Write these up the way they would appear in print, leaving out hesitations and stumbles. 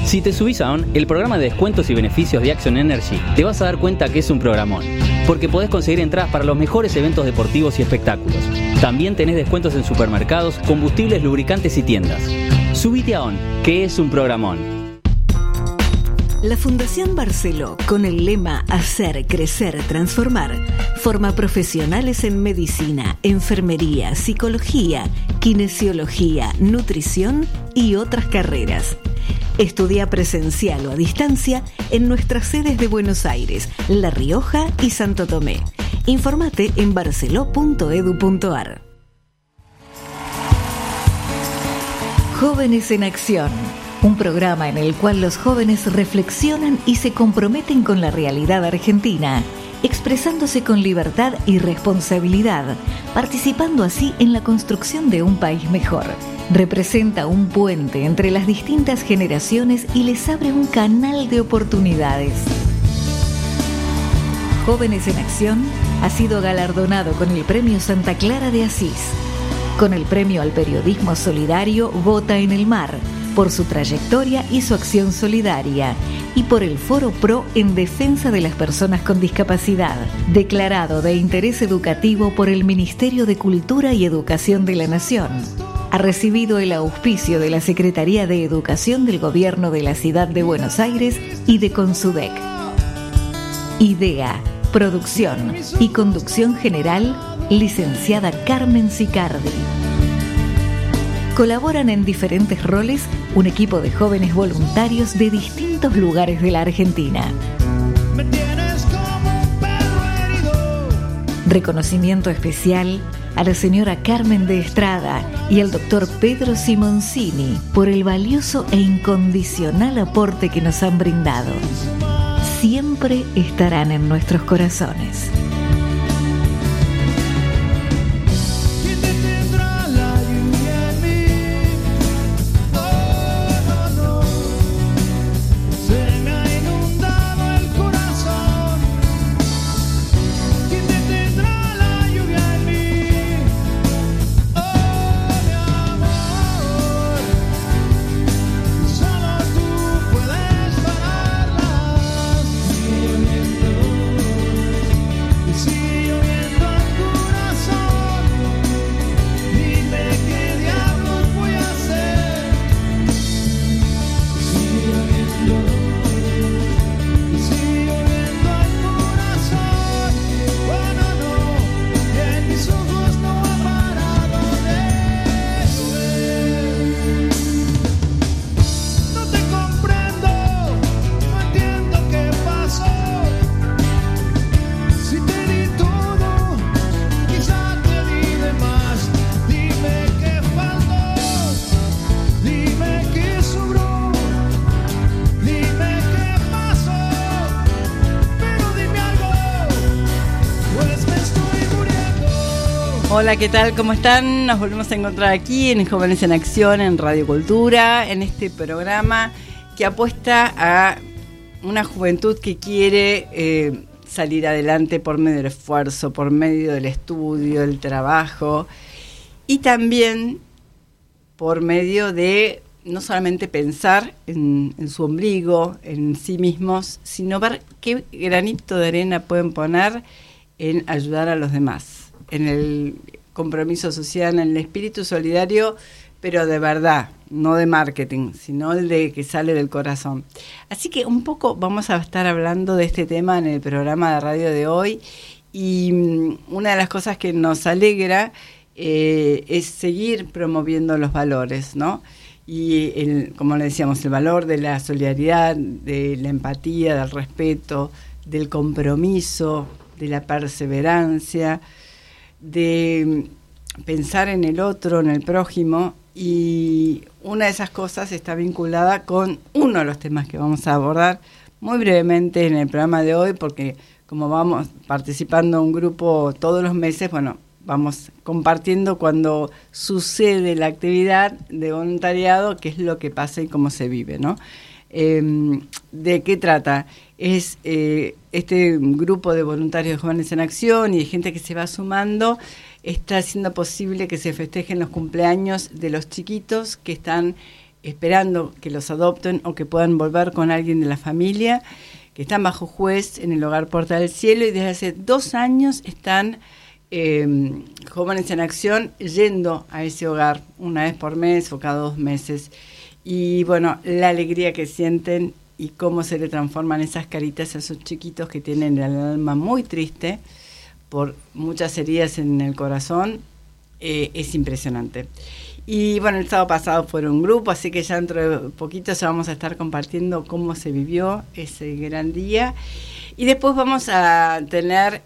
Si te subís a ON, el programa de descuentos y beneficios de Action Energy, te vas a dar cuenta que es un programón, porque podés conseguir entradas para los mejores eventos deportivos y espectáculos. También tenés descuentos en supermercados, combustibles, lubricantes y tiendas. Subite a ON, que es un programón. La Fundación Barceló, con el lema Hacer, Crecer, Transformar, forma profesionales en medicina, enfermería, psicología, kinesiología, nutrición y otras carreras. Estudia presencial o a distancia en nuestras sedes de Buenos Aires, La Rioja y Santo Tomé. Informate en barceló.edu.ar. Jóvenes en Acción. Un programa en el cual los jóvenes reflexionan y se comprometen con la realidad argentina, expresándose con libertad y responsabilidad, participando así en la construcción de un país mejor. Representa un puente entre las distintas generaciones y les abre un canal de oportunidades. Jóvenes en Acción ha sido galardonado con el Premio Santa Clara de Asís, con el Premio al Periodismo Solidario Vota en el Mar, por su trayectoria y su acción solidaria, y por el Foro Pro en defensa de las personas con discapacidad, declarado de interés educativo por el Ministerio de Cultura y Educación de la Nación. Ha recibido el auspicio de la Secretaría de Educación del Gobierno de la Ciudad de Buenos Aires y de Consudec. Idea, producción y conducción general, licenciada Carmen Sicardi. Colaboran en diferentes roles un equipo de jóvenes voluntarios de distintos lugares de la Argentina. Reconocimiento especial a la señora Carmen de Estrada y al doctor Pedro Simoncini por el valioso e incondicional aporte que nos han brindado. Siempre estarán en nuestros corazones. Hola, ¿qué tal? ¿Cómo están? Nos volvemos a encontrar aquí en Jóvenes en Acción, en Radio Cultura, en este programa que apuesta a una juventud que quiere salir adelante por medio del esfuerzo, por medio del estudio, del trabajo y también por medio de no solamente pensar en su ombligo, en sí mismos, sino ver qué granito de arena pueden poner en ayudar a los demás, en el compromiso social, en el espíritu solidario, pero de verdad, no de marketing, sino el de que sale del corazón. Así que un poco vamos a estar hablando de este tema en el programa de radio de hoy, y una de las cosas que nos alegra es seguir promoviendo los valores, ¿no? Y como le decíamos, el valor de la solidaridad, de la empatía, del respeto, del compromiso, de la perseverancia, de pensar en el otro, en el prójimo, y una de esas cosas está vinculada con uno de los temas que vamos a abordar muy brevemente en el programa de hoy, porque como vamos participando en un grupo todos los meses, bueno, vamos compartiendo cuando sucede la actividad de voluntariado, qué es lo que pasa y cómo se vive, ¿no? ¿De qué trata? Es este grupo de voluntarios de Jóvenes en Acción y de gente que se va sumando, está haciendo posible que se festejen los cumpleaños de los chiquitos que están esperando que los adopten o que puedan volver con alguien de la familia, que están bajo juez en el Hogar Puerta del Cielo, y desde hace 2 años están Jóvenes en Acción yendo a ese hogar una vez por mes o cada 2 meses. Y bueno, la alegría que sienten y cómo se le transforman esas caritas a esos chiquitos que tienen el alma muy triste por muchas heridas en el corazón, es impresionante. Y bueno, el sábado pasado fueron un grupo, así que ya dentro de poquito ya vamos a estar compartiendo cómo se vivió ese gran día. Y después vamos a tener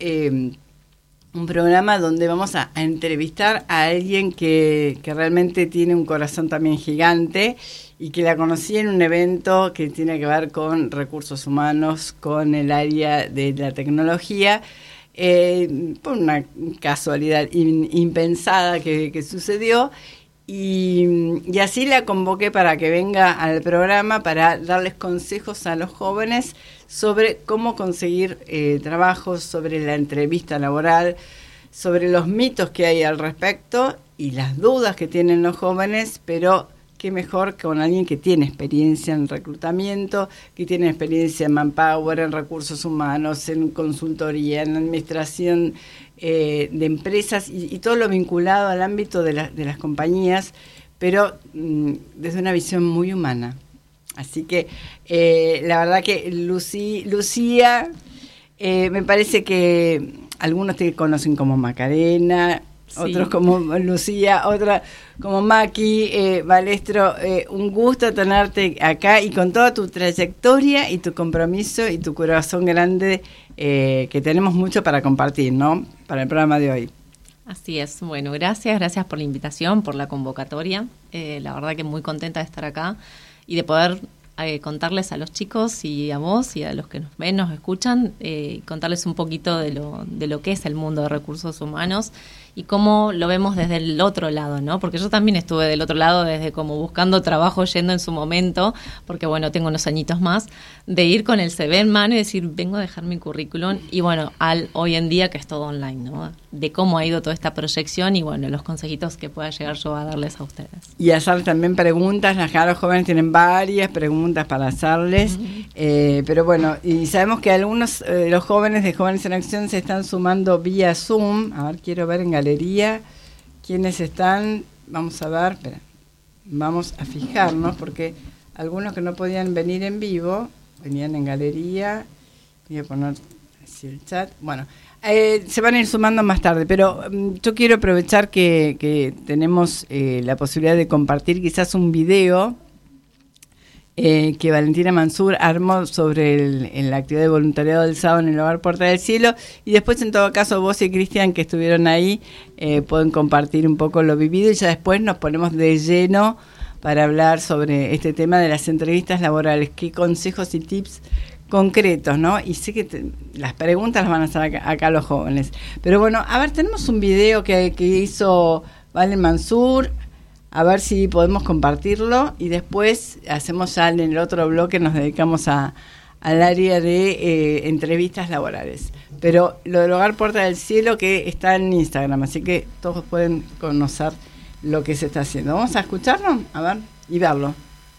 un programa donde vamos a entrevistar a alguien que realmente tiene un corazón también gigante y que la conocí en un evento que tiene que ver con recursos humanos, con el área de la tecnología, por una casualidad impensada que sucedió. Y así la convoqué para que venga al programa para darles consejos a los jóvenes sobre cómo conseguir trabajos, sobre la entrevista laboral, sobre los mitos que hay al respecto y las dudas que tienen los jóvenes, pero qué mejor que con alguien que tiene experiencia en reclutamiento, que tiene experiencia en manpower, en recursos humanos, en consultoría, en administración de empresas y todo lo vinculado al ámbito de las compañías, pero desde una visión muy humana. Así que la verdad que Lucía, me parece que algunos te conocen como Macarena, sí, otros como Lucía, otra como Maki, Balestro, un gusto tenerte acá y con toda tu trayectoria y tu compromiso y tu corazón grande, que tenemos mucho para compartir, ¿no? Para el programa de hoy. Así es. Bueno, gracias por la invitación, por la convocatoria. La verdad que muy contenta de estar acá y de poder contarles a los chicos y a vos y a los que nos ven, nos escuchan, contarles un poquito de lo que es el mundo de recursos humanos y cómo lo vemos desde el otro lado, ¿no? Porque yo también estuve del otro lado, desde como buscando trabajo, yendo en su momento, porque bueno, tengo unos añitos más, de ir con el CV en mano y decir, vengo a dejar mi currículum, y bueno, hoy en día que es todo online, ¿no? De cómo ha ido toda esta proyección y bueno, los consejitos que pueda llegar yo a darles a ustedes. Y hacer también preguntas, los jóvenes tienen varias preguntas para hacerles, pero bueno, y sabemos que algunos de los jóvenes de Jóvenes en Acción se están sumando vía Zoom. A ver, quiero ver en galería quiénes están. Vamos a ver, espera, vamos a fijarnos, porque algunos que no podían venir en vivo venían en galería. Voy a poner así el chat. Bueno, se van a ir sumando más tarde, pero yo quiero aprovechar que tenemos la posibilidad de compartir quizás un video que Valentina Mansur armó sobre la actividad de voluntariado del sábado en el Hogar Puerta del Cielo, y después en todo caso vos y Cristian, que estuvieron ahí, pueden compartir un poco lo vivido, y ya después nos ponemos de lleno para hablar sobre este tema de las entrevistas laborales, qué consejos y tips concretos, ¿no? Y sé que las preguntas las van a hacer acá los jóvenes. Pero bueno, a ver, tenemos un video que hizo Valen Mansur, a ver si podemos compartirlo, y después hacemos ya en el otro bloque, nos dedicamos al área de entrevistas laborales. Pero lo del Hogar Puerta del Cielo, que está en Instagram, así que todos pueden conocer lo que se está haciendo. Vamos a escucharlo, a ver, y verlo.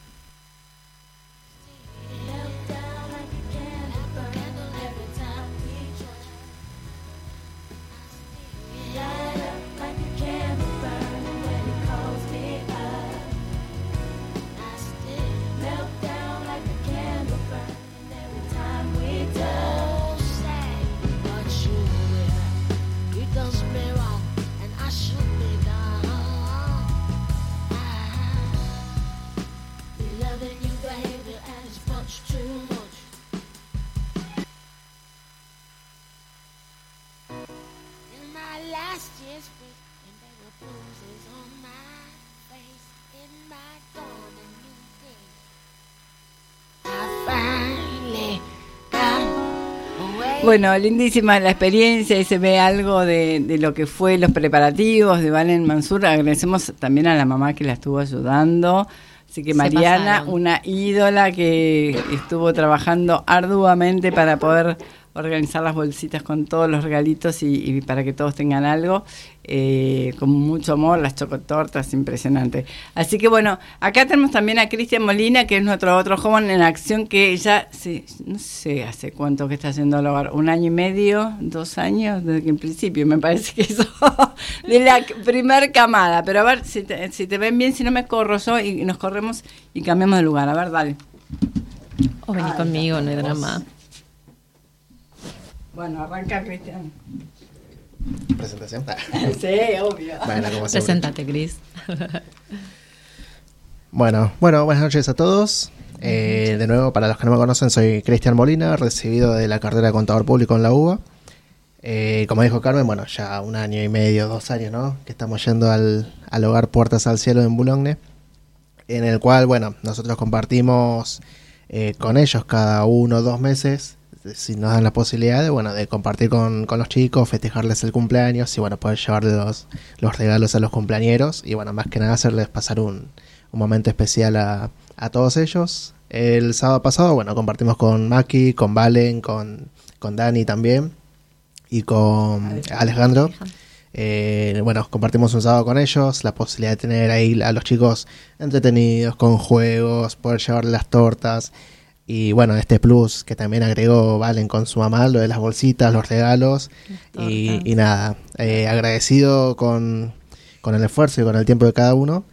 Bueno, lindísima la experiencia, y se ve algo de lo que fue los preparativos de Valen Mansur. Agradecemos también a la mamá que la estuvo ayudando. Así que Mariana, una ídola que estuvo trabajando arduamente para poder organizar las bolsitas con todos los regalitos y para que todos tengan algo, con mucho amor, las chocotortas, impresionante. Así que bueno, acá tenemos también a Cristian Molina, que es nuestro otro joven en acción, que ya, no sé hace cuánto que está haciendo el hogar, 1 año y medio, 2 años, desde que en principio me parece que eso, de la primer camada. Pero a ver, si te ven bien, si no me corro yo y nos corremos y cambiamos de lugar. A ver, dale. O vení conmigo, no hay drama. Bueno, arranca Cristian. ¿Presentación? Sí, obvio. Bueno, como siempre. Preséntate, Cris. Bueno, buenas noches a todos. De nuevo, para los que no me conocen, soy Cristian Molina, recibido de la carrera de Contador Público en la UBA. Como dijo Carmen, bueno, ya 1 año y medio, 2 años, ¿no? Que estamos yendo al hogar Puertas al Cielo en Boulogne, en el cual, bueno, nosotros compartimos con ellos cada 1 o 2 meses, si nos dan la posibilidad de compartir con los chicos, festejarles el cumpleaños y bueno, poder llevarles los regalos a los cumpleañeros y bueno, más que nada hacerles pasar un momento especial a todos ellos. El sábado pasado, bueno, compartimos con Maki, con Valen, con Dani también y con Alejandro. Bueno, compartimos un sábado con ellos, la posibilidad de tener ahí a los chicos entretenidos, con juegos, poder llevarles las tortas. Y bueno, este plus que también agregó Valen con su mamá, lo de las bolsitas, los regalos. Y nada, agradecido con el esfuerzo y con el tiempo de cada uno.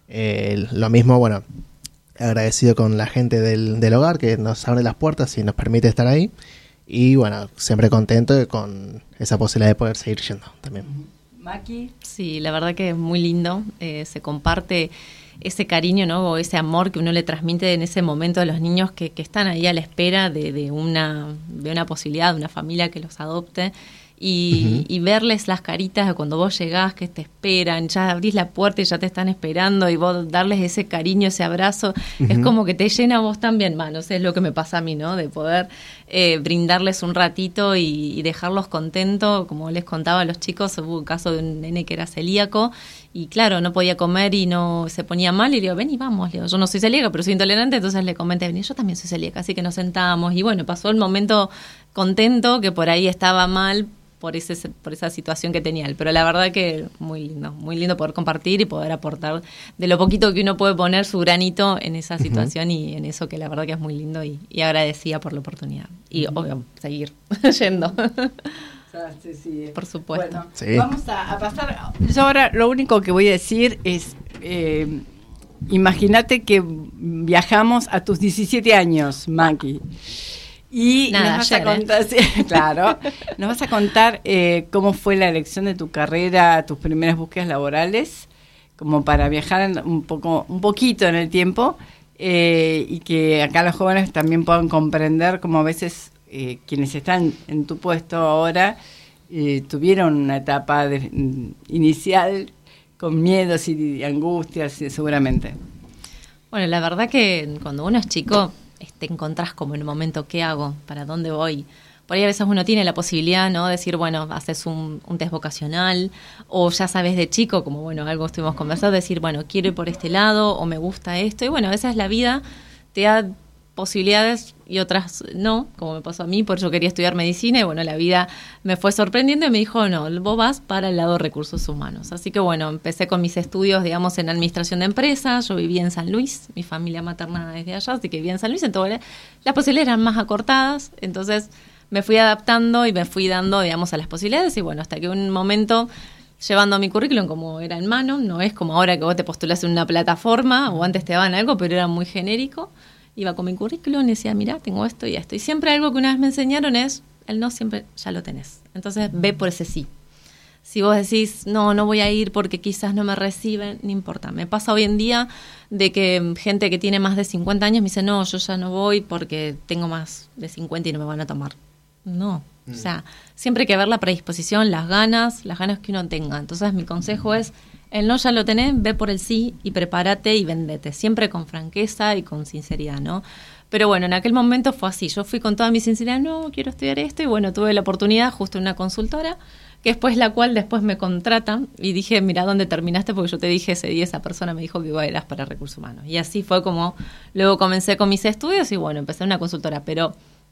Lo mismo, bueno, agradecido con la gente del hogar que nos abre las puertas y nos permite estar ahí. Y bueno, siempre contento con esa posibilidad de poder seguir yendo también. Maki. Sí, la verdad que es muy lindo. Se comparte ese cariño, ¿no? O ese amor que uno le transmite en ese momento a los niños que están ahí a la espera de una posibilidad, de una familia que los adopte. Y verles las caritas de cuando vos llegás, que te esperan, ya abrís la puerta y ya te están esperando, y vos darles ese cariño, ese abrazo, es como que te llena a vos también, manos, es lo que me pasa a mí, ¿no? De poder brindarles un ratito y dejarlos contentos. Como les contaba a los chicos, hubo un caso de un nene que era celíaco, y claro, no podía comer y no se ponía mal, y le digo, ven y vamos, le digo, yo no soy celíaca, pero soy intolerante, entonces le comenté, ven, yo también soy celíaca, así que nos sentamos, y bueno, pasó el momento contento, que por ahí estaba mal, por esa situación que tenía él. Pero la verdad que muy lindo poder compartir y poder aportar de lo poquito que uno puede poner su granito en esa situación y en eso, que la verdad que es muy lindo y agradecida por la oportunidad. Y obvio, seguir yendo. Sí. Por supuesto. Bueno, sí. Vamos a pasar. Yo ahora lo único que voy a decir es, imagínate que viajamos a tus 17 años, Maki. Y nada, nos vas a contar, claro, nos vas a contar cómo fue la elección de tu carrera, tus primeras búsquedas laborales, como para viajar un poquito en el tiempo, y que acá los jóvenes también puedan comprender cómo a veces quienes están en tu puesto ahora tuvieron una etapa inicial con miedos y angustias, seguramente. Bueno, la verdad que cuando uno es chico, te encontrás como en un momento, ¿qué hago? ¿Para dónde voy? Por ahí a veces uno tiene la posibilidad, ¿no? De decir, bueno, haces un test vocacional, o ya sabes de chico, como bueno, algo estuvimos conversando, decir, bueno, quiero ir por este lado, o me gusta esto, y bueno, a veces la vida te da posibilidades y otras no, como me pasó a mí, por eso quería estudiar medicina, y bueno, la vida me fue sorprendiendo y me dijo, no, vos vas para el lado de recursos humanos. Así que bueno, empecé con mis estudios, digamos, en administración de empresas. Yo vivía en San Luis, mi familia materna es de allá, así que vivía en San Luis, entonces las posibilidades eran más acortadas, entonces me fui adaptando y me fui dando, digamos, a las posibilidades, y bueno, hasta que un momento, llevando mi currículum como era en mano, no es como ahora que vos te postulás en una plataforma, o antes te daban algo, pero era muy genérico. Iba con mi currículum y decía, mira, tengo esto y esto. Y siempre algo que una vez me enseñaron es, el no siempre ya lo tenés. Entonces ve por ese sí. Si vos decís, no voy a ir porque quizás no me reciben, no importa. Me pasa hoy en día de que gente que tiene más de 50 años me dice, no, yo ya no voy porque tengo más de 50 y no me van a tomar. No, o sea, siempre hay que ver la predisposición, las ganas que uno tenga. Entonces mi consejo es, el no ya lo tenés, ve por el sí y prepárate y vendete, siempre con franqueza y con sinceridad, ¿no? Pero bueno, en aquel momento fue así, yo fui con toda mi sinceridad, no, quiero estudiar esto, y bueno, tuve la oportunidad justo en una consultora, que después me contratan, y dije, mira, ¿dónde terminaste? Porque yo te dije ese día, esa persona me dijo que eras para recursos humanos, y así fue como luego comencé con mis estudios, y bueno, empecé en una consultora, pero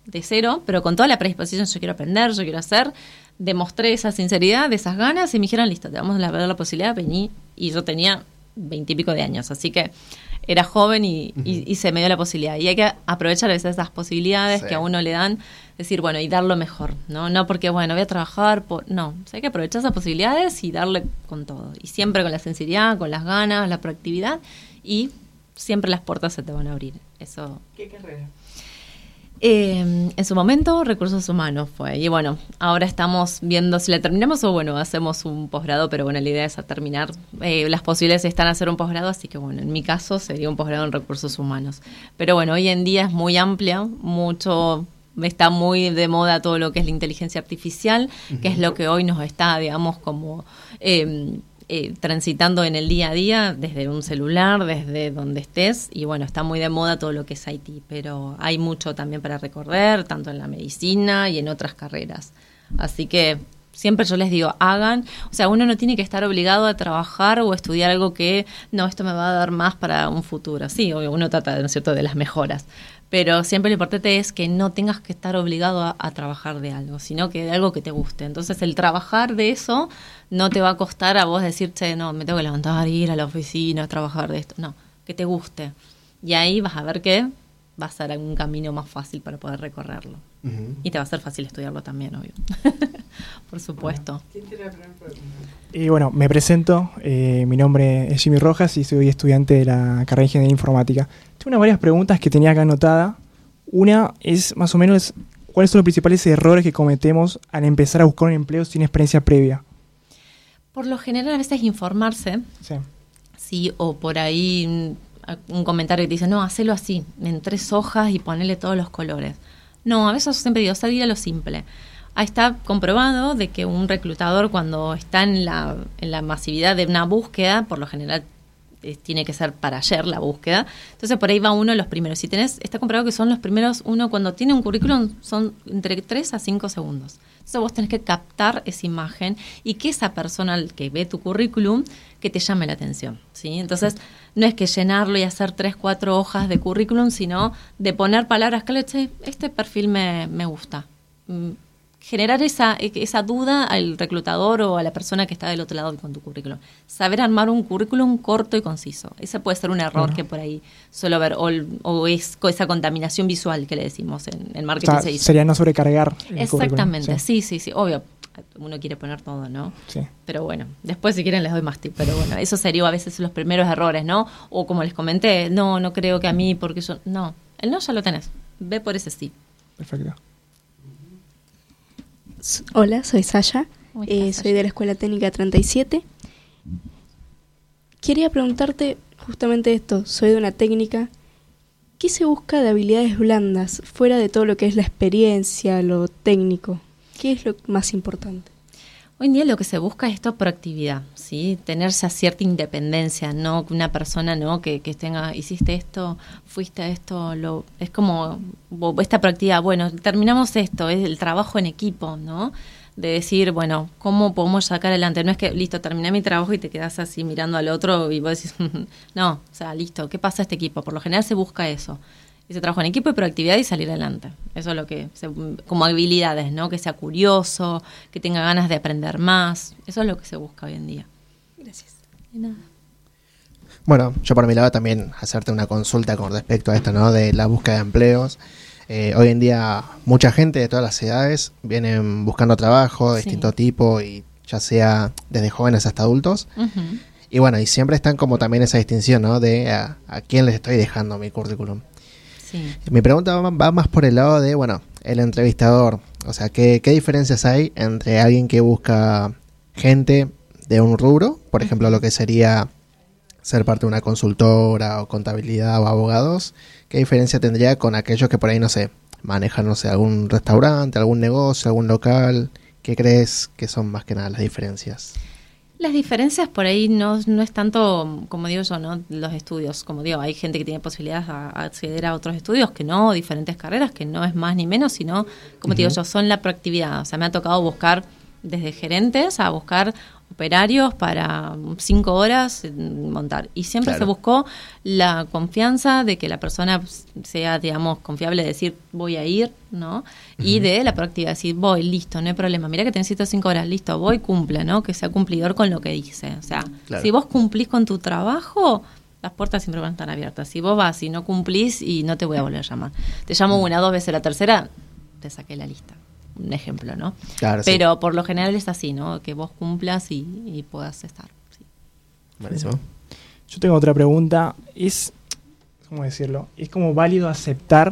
de cero, pero con toda la predisposición, yo quiero aprender, yo quiero hacer, demostré esa sinceridad, de esas ganas, y me dijeron, listo, te vamos a dar la posibilidad, vení, y yo tenía 20 y pico de años, así que era joven y se me dio la posibilidad. Y hay que aprovechar a veces esas posibilidades que a uno le dan, decir, bueno, y dar lo mejor, no porque, bueno, voy a trabajar, no, o sea, hay que aprovechar esas posibilidades y darle con todo, y siempre con la sinceridad, con las ganas, la proactividad, y siempre las puertas se te van a abrir. Eso. ¿Qué carrera? En su momento, recursos humanos fue. Y bueno, ahora estamos viendo si la terminamos o bueno, hacemos un posgrado, pero bueno, la idea es a terminar. Las posibilidades están a hacer un posgrado, así que bueno, en mi caso sería un posgrado en recursos humanos. Pero bueno, hoy en día es muy amplia, está muy de moda todo lo que es la inteligencia artificial, que es lo que hoy nos está, digamos, como transitando en el día a día, desde un celular, desde donde estés, y bueno, está muy de moda todo lo que es IT, pero hay mucho también para recorrer, tanto en la medicina y en otras carreras. Así que siempre yo les digo, hagan, o sea, uno no tiene que estar obligado a trabajar o estudiar algo que, no, esto me va a dar más para un futuro. Sí, obvio, uno trata, ¿no es cierto?, de las mejoras, pero siempre lo importante es que no tengas que estar obligado a trabajar de algo, sino que de algo que te guste. Entonces, el trabajar de eso no te va a costar a vos decirte, no, me tengo que levantar, ir a la oficina, trabajar de esto. No, que te guste. Y ahí vas a ver que va a ser un camino más fácil para poder recorrerlo. Uh-huh. Y te va a ser fácil estudiarlo también, obvio. Por supuesto. ¿Quién tiene la primera pregunta? Bueno, me presento. Mi nombre es Jimmy Rojas y soy estudiante de la carrera de Ingeniería Informática. Tengo varias preguntas que tenía acá anotada. Una es más o menos, ¿cuáles son los principales errores que cometemos al empezar a buscar un empleo sin experiencia previa? Por lo general, a veces informarse. Sí, o por ahí un comentario que te dice, no, hacelo así, en 3 hojas y ponele todos los colores. No, a veces yo siempre digo, salir a lo simple. Ahí está comprobado de que un reclutador, cuando está en la masividad de una búsqueda, por lo general tiene que ser para ayer la búsqueda, entonces por ahí va uno de los primeros. Si está comprobado que son los primeros, uno cuando tiene un currículum son entre 3 a 5 segundos. Entonces vos tenés que captar esa imagen y que esa persona que ve tu currículum, que te llame la atención, ¿sí? Entonces no es que llenarlo y hacer 3, 4 hojas de currículum, sino de poner palabras clave, este perfil me gusta. Generar esa duda al reclutador o a la persona que está del otro lado con tu currículum. Saber armar un currículum corto y conciso. Ese puede ser un error que por ahí suelo ver, o es esa contaminación visual que le decimos en marketing. O sea, sería no sobrecargar el exactamente, currículum. Sí, obvio. Uno quiere poner todo, ¿no? Sí. Pero bueno, después si quieren les doy más tips, pero bueno, eso sería a veces los primeros errores, ¿no? O como les comenté, no creo que a mí, porque yo... No, el no ya lo tenés. Ve por ese sí. Perfecto. Hola, soy Sasha, soy de la Escuela Técnica 37. Quería preguntarte justamente esto, soy de una técnica. ¿Qué se busca de habilidades blandas, fuera de todo lo que es la experiencia, lo técnico? ¿Qué es lo más importante? Hoy en día lo que se busca es esto, proactividad, ¿sí? Tenerse a cierta independencia, no que una persona no que tenga, hiciste esto, fuiste a esto, es como esta proactividad, bueno, terminamos esto, es el trabajo en equipo, ¿no? De decir, bueno, ¿cómo podemos sacar adelante? No es que, listo, terminé mi trabajo y te quedás así mirando al otro y vos decís, no, o sea, listo, ¿qué pasa a este equipo? Por lo general se busca eso. Ese trabajo en equipo y proactividad y salir adelante. Eso es lo que, como habilidades, ¿no? Que sea curioso, que tenga ganas de aprender más. Eso es lo que se busca hoy en día. Gracias. De nada. Bueno, yo por mi lado también hacerte una consulta con respecto a esto, ¿no? De la búsqueda de empleos. Hoy en día mucha gente de todas las edades vienen buscando trabajo de distinto tipo, y ya sea desde jóvenes hasta adultos. Uh-huh. Y bueno, y siempre están como también esa distinción, ¿no? De a quién les estoy dejando mi currículum. Sí. Mi pregunta va más por el lado de, bueno, el entrevistador. O sea, ¿qué diferencias hay entre alguien que busca gente de un rubro, por ejemplo, lo que sería ser parte de una consultora o contabilidad o abogados? ¿Qué diferencia tendría con aquellos que por ahí, no sé, manejan, no sé, algún restaurante, algún negocio, algún local? ¿Qué crees que son más que nada las diferencias? Las diferencias por ahí no es tanto, como digo yo, ¿no? Los estudios, como digo, hay gente que tiene posibilidades a acceder a otros estudios que no, diferentes carreras, que no es más ni menos, sino, como te digo yo, son la proactividad. O sea, me ha tocado buscar desde gerentes a buscar operarios para 5 horas montar. Y siempre se buscó la confianza de que la persona sea, digamos, confiable de decir voy a ir, ¿no? Y de la proactividad, decir voy, listo, no hay problema. Mira que te necesito 5 horas, listo, voy, cumple, ¿no? Que sea cumplidor con lo que dice. O sea, si vos cumplís con tu trabajo, las puertas siempre van a estar abiertas. Si vos vas y no cumplís, y no te voy a volver a llamar. Te llamo 1 o 2 veces, la tercera te saqué la lista. Un ejemplo, ¿no? Claro, pero por lo general es así, ¿no? Que vos cumplas y puedas estar. Sí. Buenísimo. Yo tengo otra pregunta. ¿Cómo decirlo? ¿Es como válido aceptar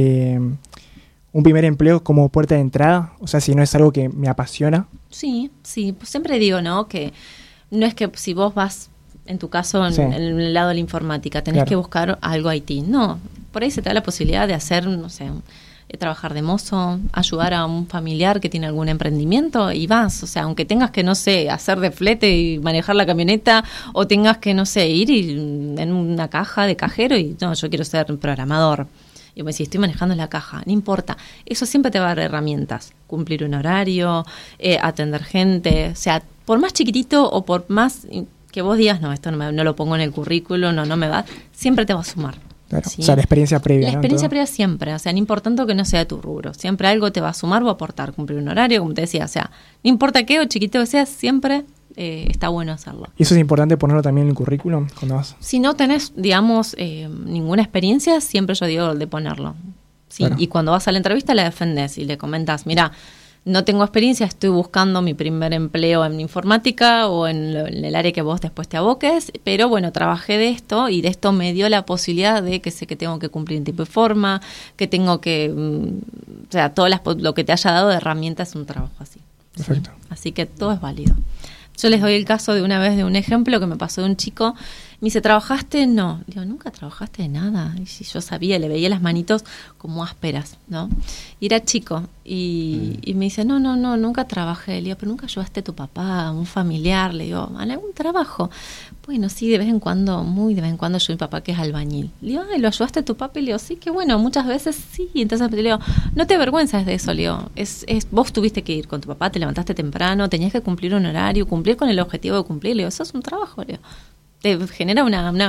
un primer empleo como puerta de entrada? O sea, si no es algo que me apasiona. Sí. Pues siempre digo, ¿no? Que no es que si vos vas, en tu caso, en el lado de la informática, tenés que buscar algo IT. No, por ahí se te da la posibilidad de hacer, no sé, trabajar de mozo, ayudar a un familiar que tiene algún emprendimiento y vas, o sea, aunque tengas que, no sé, hacer de flete y manejar la camioneta, o tengas que, no sé, ir en una caja de cajero y no, yo quiero ser programador. Y me decís, estoy manejando la caja, no importa, eso siempre te va a dar herramientas, cumplir un horario, atender gente, o sea, por más chiquitito o por más que vos digas, no, esto no lo pongo en el currículo, no me va, siempre te va a sumar. Claro. ¿Sí? O sea, la experiencia previa. La experiencia previa siempre, o sea, no importando que no sea tu rubro, siempre algo te va a sumar o aportar, cumplir un horario, como te decía, o sea, no importa qué o chiquito que seas, siempre está bueno hacerlo. ¿Y eso es importante ponerlo también en el currículum cuando vas? Si no tenés, digamos, ninguna experiencia, siempre yo digo de ponerlo. Sí, claro. Y cuando vas a la entrevista la defendés y le comentas, mira, no tengo experiencia, estoy buscando mi primer empleo en informática o en el área que vos después te aboques, pero bueno, trabajé de esto y de esto me dio la posibilidad de que sé que tengo que cumplir en tiempo y forma, que tengo que, o sea, lo que te haya dado de herramientas es un trabajo así. Perfecto. ¿Sí? Así que todo es válido. Yo les doy el caso de una vez de un ejemplo que me pasó de un chico. Me dice, ¿trabajaste? No. Digo, ¿nunca trabajaste de nada? Y si yo sabía, le veía las manitos como ásperas, ¿no? Y era chico. Y me dice, no, nunca trabajé. Le digo, ¿pero nunca ayudaste a tu papá, a un familiar? Le digo, ¿en algún trabajo? Bueno, sí, de vez en cuando, muy de vez en cuando, yo mi papá que es albañil. Le digo, ¿lo ayudaste a tu papá? Y le digo, sí, que bueno, muchas veces sí. Y entonces le digo, no te avergüenzas de eso, le digo. Vos tuviste que ir con tu papá, te levantaste temprano, tenías que cumplir un horario, cumplir con el objetivo de cumplir. Le digo, eso es un trabajo, le digo. Te genera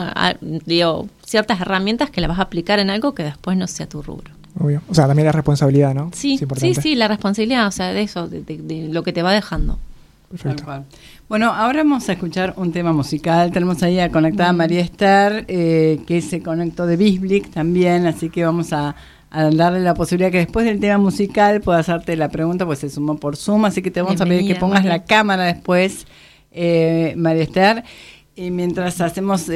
ciertas herramientas que las vas a aplicar en algo que después no sea tu rubro. Obvio. O sea, también la responsabilidad, ¿no? Sí, la responsabilidad, o sea, de eso, de lo que te va dejando. Perfecto. Bueno, ahora vamos a escuchar un tema musical. Tenemos ahí a conectada a María Esther, que se conectó de Bisblick también, así que vamos a darle la posibilidad que después del tema musical pueda hacerte la pregunta, pues se sumó por Zoom, así que te vamos a pedir que pongas la cámara después, María Esther. Y mientras hacemos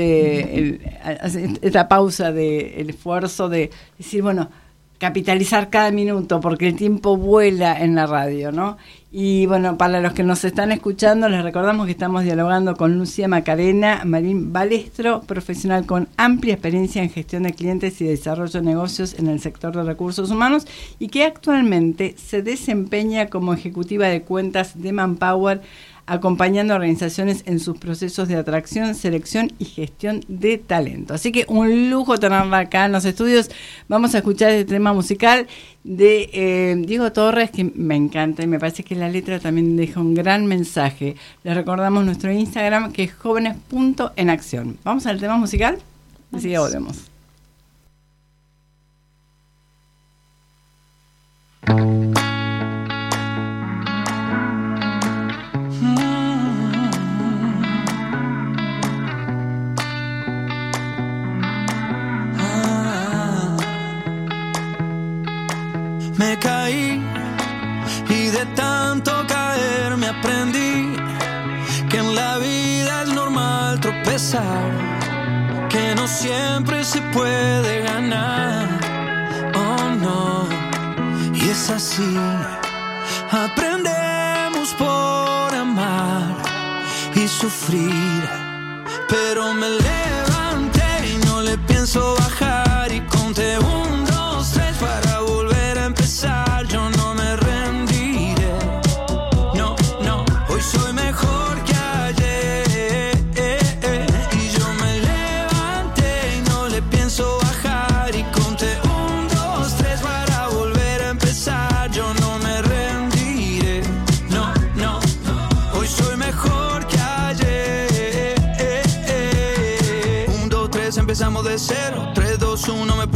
esta pausa del esfuerzo de decir, bueno, capitalizar cada minuto, porque el tiempo vuela en la radio, ¿no? Y bueno, para los que nos están escuchando, les recordamos que estamos dialogando con Lucía Macarena Marín Balestro, profesional con amplia experiencia en gestión de clientes y desarrollo de negocios en el sector de recursos humanos y que actualmente se desempeña como ejecutiva de cuentas de Manpower, acompañando a organizaciones en sus procesos de atracción, selección y gestión de talento. Así que un lujo tenerla acá en los estudios. Vamos a escuchar este tema musical de Diego Torres, que me encanta y me parece que la letra también deja un gran mensaje. Les recordamos nuestro Instagram, que es jóvenes.enacción. ¿Vamos al tema musical? Así que volvemos. Me caí y de tanto caer me aprendí que en la vida es normal tropezar, que no siempre se puede ganar, oh no, y es así, aprendemos por amar y sufrir, pero me levanté y no le pienso bajar y conté 1, 2, 3 para volver a empezar. Yo no me rendiré, no, no, hoy soy mejor que ayer y yo me levanté y no le pienso bajar y conté 1, 2, 3 para volver a empezar. Yo no me rendiré, no, no, hoy soy mejor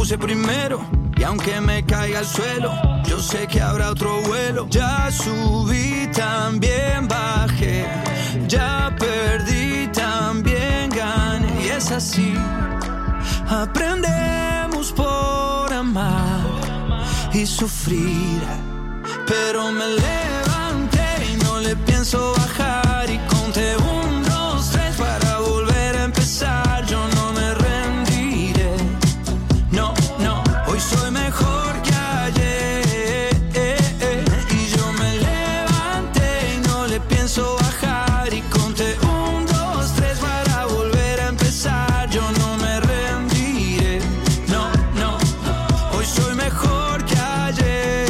puse primero. Y aunque me caiga al suelo, yo sé que habrá otro vuelo. Ya subí, también bajé. Ya perdí, también gané. Y es así. Aprendemos por amar y sufrir. Pero me levanté y no le pienso bajar. Y conté 1, 2, 3 para volver a empezar. Yo no me rendiré. No, no, hoy soy mejor que ayer. Y yo me levanté y no le pienso bajar. Y conté 1, 2, 3 para volver a empezar. Yo no me rendiré. No, no, hoy soy mejor que ayer.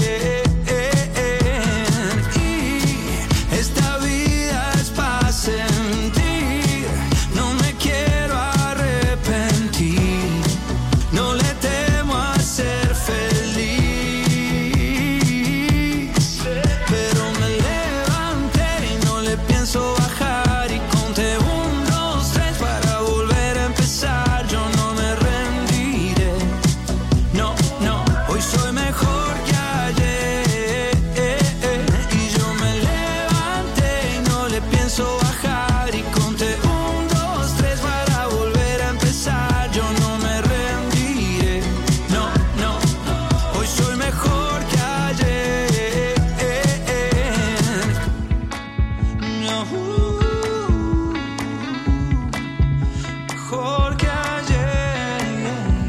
Y esta vida es para sentir. No me quiero arrepentir. No le temo a ser feliz. Pero me levanté y no le pienso bajar. Y conté 1, 2, 3 para volver a empezar. Yo no me rendiré. No, no, hoy soy mejor que ayer. Y yo me levanté y no le pienso bajar. Y conté 1, 2, 3 para volver a empezar. Yo no me rendiré. No, no, hoy soy mejor que ayer. No, mejor que ayer.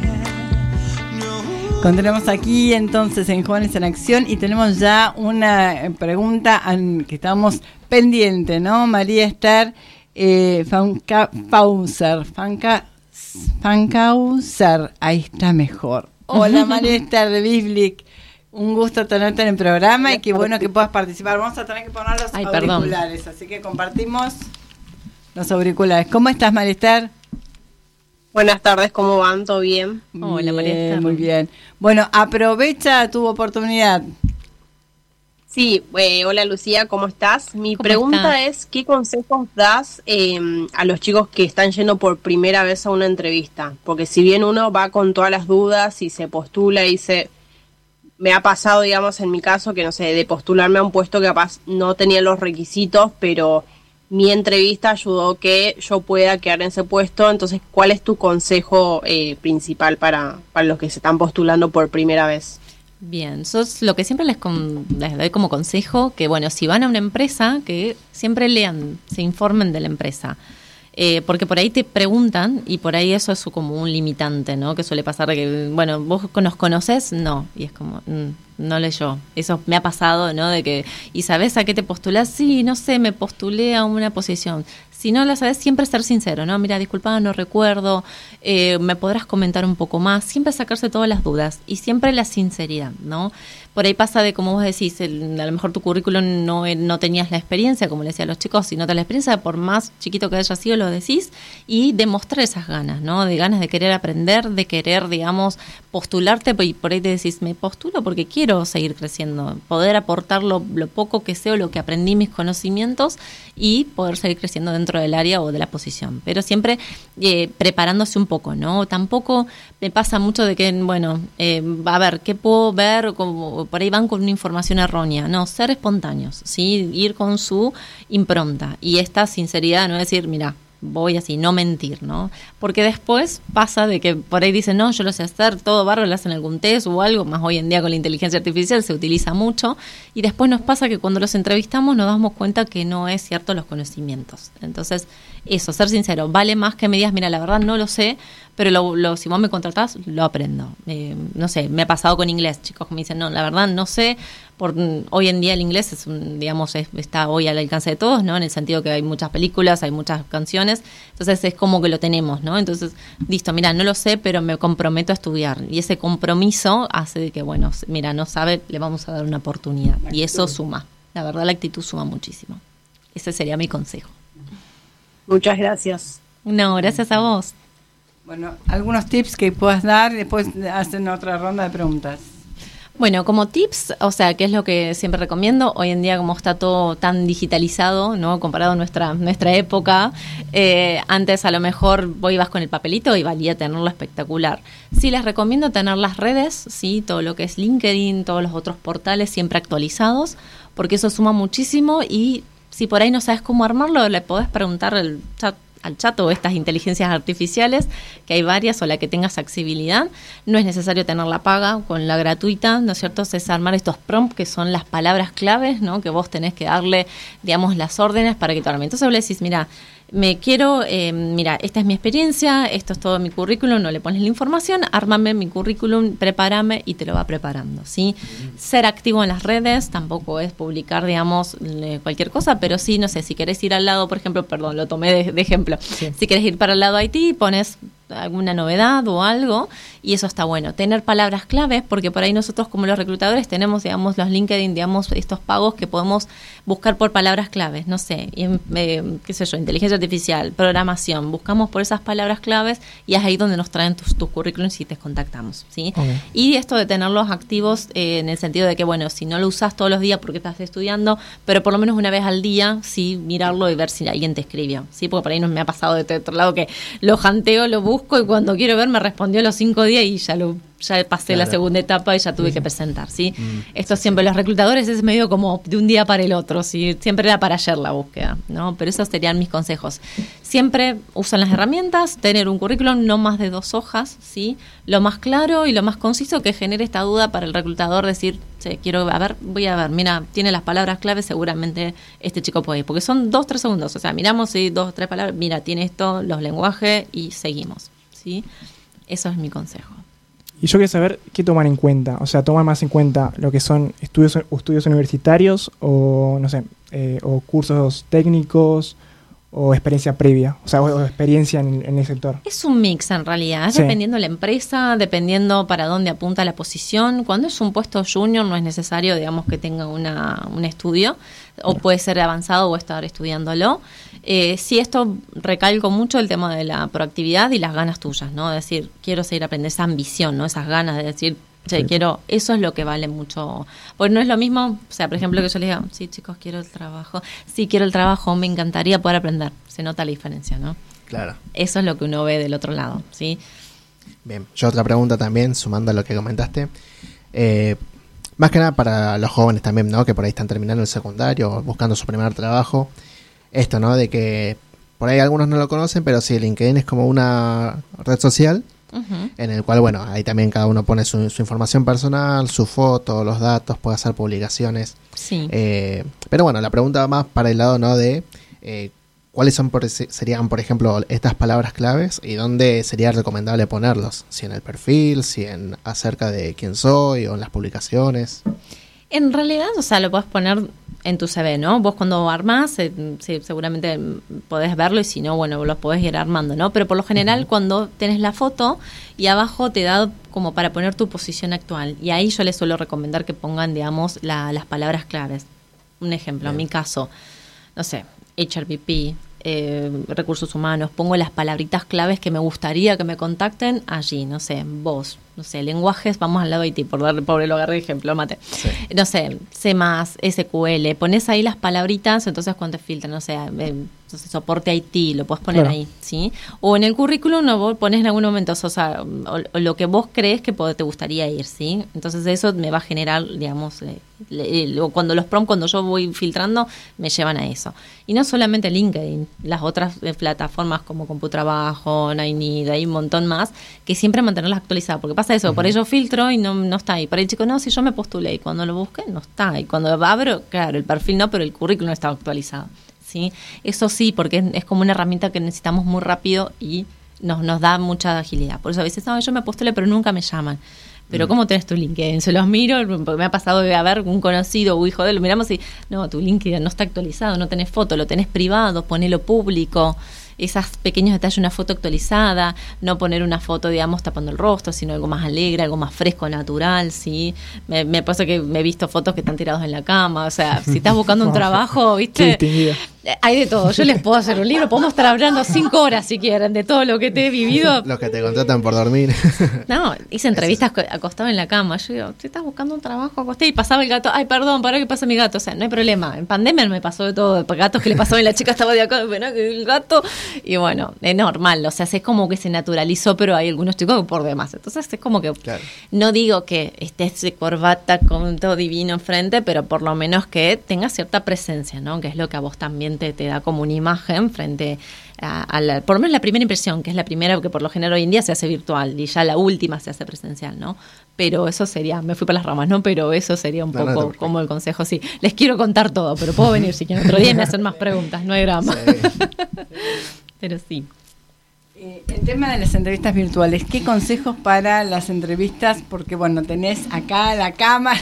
No. Continuamos aquí entonces en Jóvenes en Acción y tenemos ya una pregunta que estamos pendiente, ¿no? María Esther Fancauser, ahí está mejor. Hola María Esther de Biblic, un gusto tenerte en el programa y qué bueno que puedas participar. Vamos a tener que poner los auriculares, así que compartimos los auriculares. ¿Cómo estás, María Esther? Buenas tardes, ¿cómo van? ¿Todo bien? Hola, María Esther. Muy bien. Bueno, aprovecha tu oportunidad. Sí, hola Lucía, ¿cómo estás? Mi ¿Cómo pregunta estás? es, ¿qué consejos das a los chicos que están yendo por primera vez a una entrevista? Porque si bien uno va con todas las dudas y se postula y me ha pasado, digamos, en mi caso, que no sé, de postularme a un puesto que capaz no tenía los requisitos, pero mi entrevista ayudó que yo pueda quedar en ese puesto. Entonces, ¿cuál es tu consejo principal para los que se están postulando por primera vez? Bien, lo que siempre les doy como consejo, que bueno, si van a una empresa, que siempre lean, se informen de la empresa. Porque por ahí te preguntan y por ahí eso es como un limitante, ¿no? Que suele pasar de que, bueno, ¿vos nos conocés? No, y es como, no leyó. Eso me ha pasado, ¿no? De que, ¿y sabés a qué te postulás? Sí, no sé, me postulé a una posición. Si no la sabes, siempre ser sincero, ¿no? Mira, disculpa, no recuerdo, me podrás comentar un poco más. Siempre sacarse todas las dudas y siempre la sinceridad, ¿no? Por ahí pasa de, como vos decís, a lo mejor tu currículum no tenías la experiencia, como le decía a los chicos, si no tenés la experiencia, por más chiquito que haya sido, lo decís, y demostrar esas ganas, ¿no? De ganas de querer aprender, de querer, digamos, postularte, y por ahí te decís, me postulo porque quiero seguir creciendo, poder aportar lo poco que sé o lo que aprendí, mis conocimientos, y poder seguir creciendo dentro del área o de la posición. Pero siempre preparándose un poco, ¿no? Tampoco me pasa mucho de que, bueno, a ver, ¿qué puedo ver? Como por ahí van con una información errónea. No, ser espontáneos, ¿sí? Ir con su impronta. Y esta sinceridad, no decir, mira, voy así, no mentir, ¿no? Porque después pasa de que por ahí dicen, no, yo lo sé hacer, todo barro, le hacen algún test o algo, más hoy en día con la inteligencia artificial se utiliza mucho, y después nos pasa que cuando los entrevistamos nos damos cuenta que no es cierto los conocimientos. Entonces, eso, ser sincero, vale más que me digas, mira, la verdad no lo sé, pero si vos me contratás, lo aprendo. No sé, me ha pasado con inglés, chicos que me dicen, no, la verdad no sé, hoy en día el inglés es está hoy al alcance de todos, ¿no? En el sentido que hay muchas películas, hay muchas canciones, entonces es como que lo tenemos, ¿no? Entonces, listo, mira, no lo sé, pero me comprometo a estudiar, y ese compromiso hace de que, bueno, mira, no sabe, le vamos a dar una oportunidad, y eso suma, la verdad la actitud suma muchísimo. Ese sería mi consejo. Muchas gracias. No, gracias a vos. Bueno, algunos tips que puedas dar y después hacen otra ronda de preguntas. Bueno, como tips, o sea, que es lo que siempre recomiendo, hoy en día como está todo tan digitalizado, ¿no? Comparado a nuestra época, antes a lo mejor vos ibas con el papelito y valía tenerlo espectacular. Sí, les recomiendo tener las redes, sí, todo lo que es LinkedIn, todos los otros portales siempre actualizados, porque eso suma muchísimo y si por ahí no sabes cómo armarlo, le podés preguntar al chat o estas inteligencias artificiales, que hay varias, o la que tengas accesibilidad. No es necesario tener la paga, con la gratuita, ¿no es cierto? Es armar estos prompts, que son las palabras claves, ¿no? Que vos tenés que darle, digamos, las órdenes para que te arme. Entonces vos le decís, mira, esta es mi experiencia, esto es todo mi currículum, no le pones la información, ármame mi currículum, prepárame y te lo va preparando, ¿sí? Ser activo en las redes, tampoco es publicar, digamos, cualquier cosa, pero sí, no sé, si querés ir al lado, por ejemplo, perdón, lo tomé de ejemplo, sí. Si querés ir para el lado IT, pones alguna novedad o algo, y eso está bueno. Tener palabras claves, porque por ahí nosotros como los reclutadores tenemos, digamos, los LinkedIn, digamos, estos pagos que podemos buscar por palabras claves, no sé, qué sé yo, inteligencia artificial, programación, buscamos por esas palabras claves y es ahí donde nos traen tus currículums y te contactamos, ¿sí? Okay. Y esto de tenerlos activos en el sentido de que, bueno, si no lo usas todos los días porque estás estudiando, pero por lo menos una vez al día, sí, mirarlo y ver si alguien te escribió, ¿sí? Porque por ahí no me ha pasado de otro lado que lo janteo, lo busco y cuando quiero ver me respondió a los 5 días y ya pasé claro. La segunda etapa y ya tuve que presentar, ¿sí? Esto siempre, los reclutadores es medio como de un día para el otro, ¿sí? Siempre era para ayer la búsqueda, ¿no? Pero esos serían mis consejos. Siempre usan las herramientas, tener un currículum no más de 2 hojas, ¿sí? Lo más claro y lo más conciso que genere esta duda para el reclutador, decir, voy a ver, mira, tiene las palabras claves, seguramente este chico puede ir, porque son 2-3 segundos, o sea, miramos, sí, 2-3 palabras, mira, tiene esto, los lenguajes y seguimos, ¿sí? Eso es mi consejo. Y yo quería saber qué toman en cuenta. O sea, ¿toman más en cuenta lo que son estudios universitarios o, no sé, o cursos técnicos o experiencia previa? O sea, o experiencia en el sector. Es un mix en realidad. Es dependiendo de la empresa, dependiendo para dónde apunta la posición. Cuando es un puesto junior no es necesario, digamos, que tenga un estudio. O puede ser avanzado o estar estudiándolo. Sí, esto recalco mucho el tema de la proactividad y las ganas tuyas, ¿no? Es decir, quiero seguir aprendiendo, esa ambición, ¿no? Esas ganas de decir, quiero, eso es lo que vale mucho. Porque no es lo mismo, o sea, por ejemplo, que yo les diga, sí, chicos, quiero el trabajo. Sí, quiero el trabajo, me encantaría poder aprender. Se nota la diferencia, ¿no? Claro. Eso es lo que uno ve del otro lado, ¿sí? Bien, yo otra pregunta también, sumando a lo que comentaste. Más que nada para los jóvenes también, ¿no? Que por ahí están terminando el secundario, buscando su primer trabajo. Esto, ¿no? De que por ahí algunos no lo conocen, pero sí, LinkedIn es como una red social en el cual, bueno, ahí también cada uno pone su información personal, su foto, los datos, puede hacer publicaciones. Sí. Pero bueno, la pregunta va más para el lado, ¿no? De cuáles serían, por ejemplo, estas palabras claves y dónde sería recomendable ponerlos. Si en el perfil, si en acerca de quién soy o en las publicaciones. En realidad, o sea, lo podés poner en tu CV, ¿no? Vos cuando armás, seguramente podés verlo y si no, bueno, los podés ir armando, ¿no? Pero por lo general, cuando tenés la foto y abajo te da como para poner tu posición actual. Y ahí yo les suelo recomendar que pongan, digamos, las palabras claves. Un ejemplo, en mi caso, no sé, HRBP, recursos humanos, pongo las palabritas claves que me gustaría que me contacten allí, no sé, vos, no sé, lenguajes, vamos al lado IT, por lo agarré de ejemplo, mate. Sí. No sé, C+, SQL, pones ahí las palabritas, entonces cuando te filtran, no sé, soporte IT, lo puedes poner ahí, ¿sí? O en el currículum no pones en algún momento, o sea, o lo que vos crees que te gustaría ir, ¿sí? Entonces eso me va a generar, digamos, cuando los prompts, cuando yo voy filtrando, me llevan a eso. Y no solamente LinkedIn, las otras plataformas como CompuTrabajo, Nainid, hay un montón más, que siempre mantenerlas actualizadas, porque pasa eso, por ello filtro y no está ahí. Por ahí, chico, no, si yo me postulé y cuando lo busqué, no está. Y cuando abro, claro, el perfil no, pero el currículum está actualizado. ¿Sí? Eso sí, porque es como una herramienta que necesitamos muy rápido y nos da mucha agilidad. Por eso a veces, no, yo me postulé, pero nunca me llaman. Pero ¿cómo tenés tu LinkedIn? Se los miro, porque me ha pasado de haber un conocido o hijo de él, lo miramos y, no, tu LinkedIn no está actualizado, no tenés foto, lo tenés privado, ponelo público. Esos pequeños detalles, una foto actualizada, no poner una foto, digamos, tapando el rostro, sino algo más alegre, algo más fresco, natural, ¿sí? Me pasa que me he visto fotos que están tirados en la cama, o sea, si estás buscando un trabajo, ¿viste? Hay de todo. Yo les puedo hacer un libro. Podemos estar hablando 5 horas si quieren de todo lo que te he vivido. Los que te contratan por dormir. No, hice entrevistas acostado en la cama. Yo digo, ¿te estás buscando un trabajo acosté? Y pasaba el gato. Ay, perdón, ¿para qué pasa mi gato? O sea, no hay problema. En pandemia me pasó de todo. Gatos que le pasó y la chica estaba de acá. Bueno, el gato. Y bueno, es normal. O sea, es como que se naturalizó, pero hay algunos chicos que por demás. Entonces es como que claro. No digo que estés de corbata con todo divino enfrente, pero por lo menos que tengas cierta presencia, ¿no? Que es lo que a vos también te da como una imagen frente a la, por lo menos la primera impresión, que es la primera que por lo general hoy en día se hace virtual y ya la última se hace presencial, ¿no? Pero eso sería, me fui para las ramas, ¿no? Pero eso sería un poco como el consejo, sí. Les quiero contar todo, pero puedo venir si quieren otro día y me hacen más preguntas, no hay drama. Sí. Pero sí. El tema de las entrevistas virtuales, ¿qué consejos para las entrevistas? Porque bueno, tenés acá la cámara.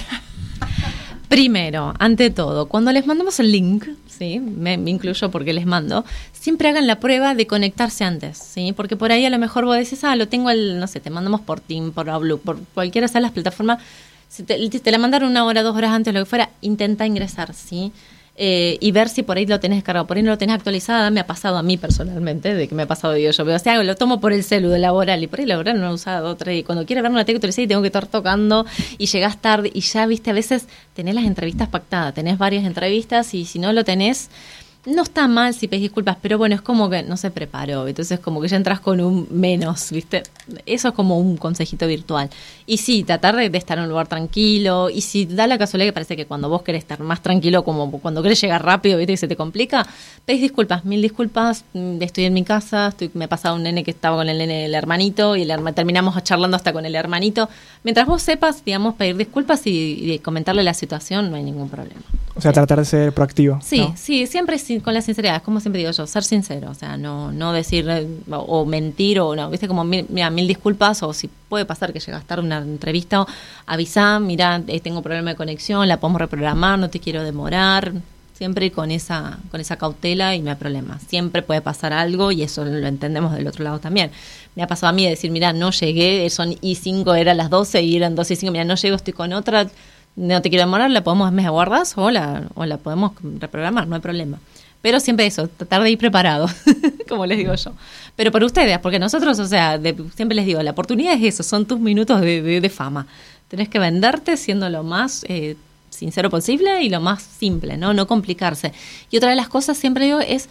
Primero, ante todo, cuando les mandamos el link, ¿sí? Me incluyo porque les mando, siempre hagan la prueba de conectarse antes, ¿sí? Porque por ahí a lo mejor vos decís, lo tengo no sé, te mandamos por Teams, por Outlook, por cualquiera de las plataformas, si te la mandaron 1 hora, 2 horas antes, lo que fuera, intenta ingresar, ¿sí? Y ver si por ahí lo tenés descargado, por ahí no lo tenés actualizada. Me ha pasado a mí personalmente, de que me ha pasado yo veo, o sea, lo tomo por el celu de laboral y por ahí laboral no lo he usado otra, y cuando quiero ver una tengo que actualizar y tengo que estar tocando y llegás tarde y ya viste, a veces tenés las entrevistas pactadas, tenés varias entrevistas y si no lo tenés, no está mal si pedís disculpas, pero bueno, es como que no se preparó, entonces como que ya entras con un menos, ¿viste? Eso es como un consejito virtual. Y sí, tratar de estar en un lugar tranquilo, y si da la casualidad que parece que cuando vos querés estar más tranquilo, como cuando querés llegar rápido, ¿viste? Y se te complica, pedís disculpas, 1000 disculpas, estoy en mi casa, me pasaba un nene que estaba con el nene, el hermanito, y terminamos charlando hasta con el hermanito. Mientras vos sepas, digamos, pedir disculpas y comentarle la situación, no hay ningún problema. O sea, tratar de ser proactivo. Sí, ¿no? sí, siempre con la sinceridad, es como siempre digo yo, ser sincero, o sea, no decir o mentir o no, viste, como mira, 1000 disculpas, o si puede pasar que llegas tarde a una entrevista, avisá, mira, tengo problema de conexión, la podemos reprogramar, no te quiero demorar, siempre con esa cautela y no hay problema, siempre puede pasar algo y eso lo entendemos del otro lado también. Me ha pasado a mí de decir, mira, no llegué, son y5, eran las 12 y eran 12 y 5, mira, no llego, estoy con otra, no te quiero demorar, la podemos me aguardas o la podemos reprogramar, no hay problema. Pero siempre eso, tratar de ir preparado, como les digo yo. Pero por ustedes, porque nosotros, o sea, siempre les digo, la oportunidad es eso, son tus minutos de fama. Tenés que venderte siendo lo más sincero posible y lo más simple, no complicarse. Y otra de las cosas, siempre digo, es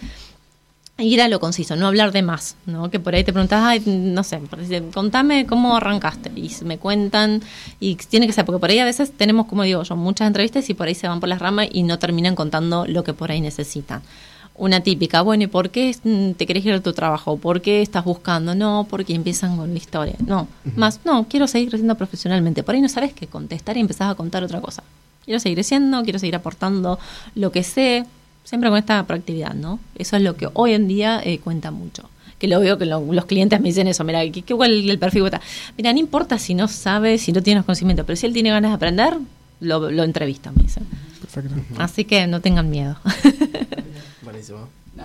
ir a lo conciso, no hablar de más, ¿no? Que por ahí te preguntás, no sé, contame cómo arrancaste, y me cuentan, y tiene que ser, porque por ahí a veces tenemos, como digo yo, muchas entrevistas y por ahí se van por las ramas y no terminan contando lo que por ahí necesitan. Una típica, bueno, ¿y por qué te querés ir a tu trabajo? ¿Por qué estás buscando? No, porque empiezan con la historia. No, no, quiero seguir creciendo profesionalmente. Por ahí no sabes qué contestar y empezás a contar otra cosa. Quiero seguir creciendo, quiero seguir aportando lo que sé, siempre con esta proactividad, ¿no? Eso es lo que hoy en día cuenta mucho. Que lo veo que los clientes me dicen eso, mira, ¿qué igual el perfil está? Mira, no importa si no sabe, si no tiene conocimiento, pero si él tiene ganas de aprender, lo entrevista, me dicen. Perfecto. Así que no tengan miedo. Buenísimo.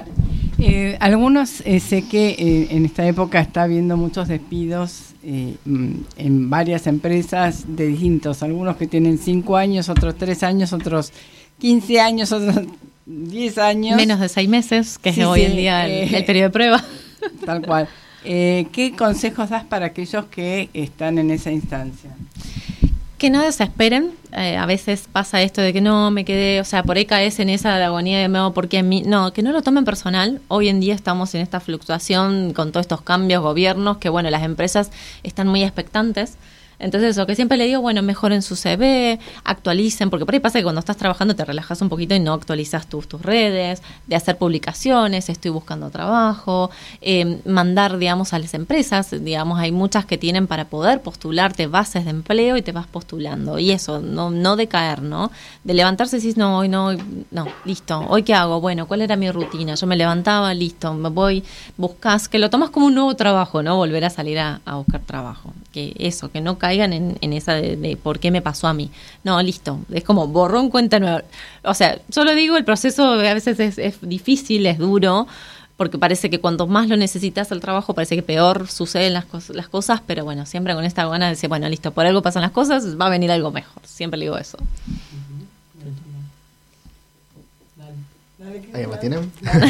Algunos sé que en esta época está habiendo muchos despidos en varias empresas de distintos, algunos que tienen 5 años, otros 3 años, otros 15 años, otros 10 años. Menos de 6 meses, que es hoy en día el periodo de prueba. Tal cual. ¿Qué consejos das para aquellos que están en esa instancia? Que no desesperen. A veces pasa esto de que no, me quedé, o sea, por ahí caes en esa agonía de nuevo, porque a mí, no, que no lo tomen personal. Hoy en día estamos en esta fluctuación con todos estos cambios, gobiernos, que bueno, las empresas están muy expectantes. Entonces, lo que siempre le digo, bueno, mejoren su CV, actualicen, porque por ahí pasa que cuando estás trabajando te relajas un poquito y no actualizas tus redes, de hacer publicaciones, estoy buscando trabajo, mandar, digamos, a las empresas, digamos, hay muchas que tienen para poder postularte bases de empleo y te vas postulando. Y eso, no decaer, ¿no? De levantarse y decís, no, hoy no, listo, ¿hoy qué hago? Bueno, ¿cuál era mi rutina? Yo me levantaba, listo, me voy, buscas, que lo tomas como un nuevo trabajo, ¿no? Volver a salir a buscar trabajo. Que eso, que no caigan en esa de por qué me pasó a mí. No, listo, es como borrón, cuenta nueva. O sea, yo lo digo, el proceso a veces es difícil, es duro, porque parece que cuanto más lo necesitas el trabajo, parece que peor suceden las cosas, pero bueno, siempre con esta gana de decir, bueno, listo, por algo pasan las cosas, va a venir algo mejor. Siempre le digo eso. ¿Ahí me tienen?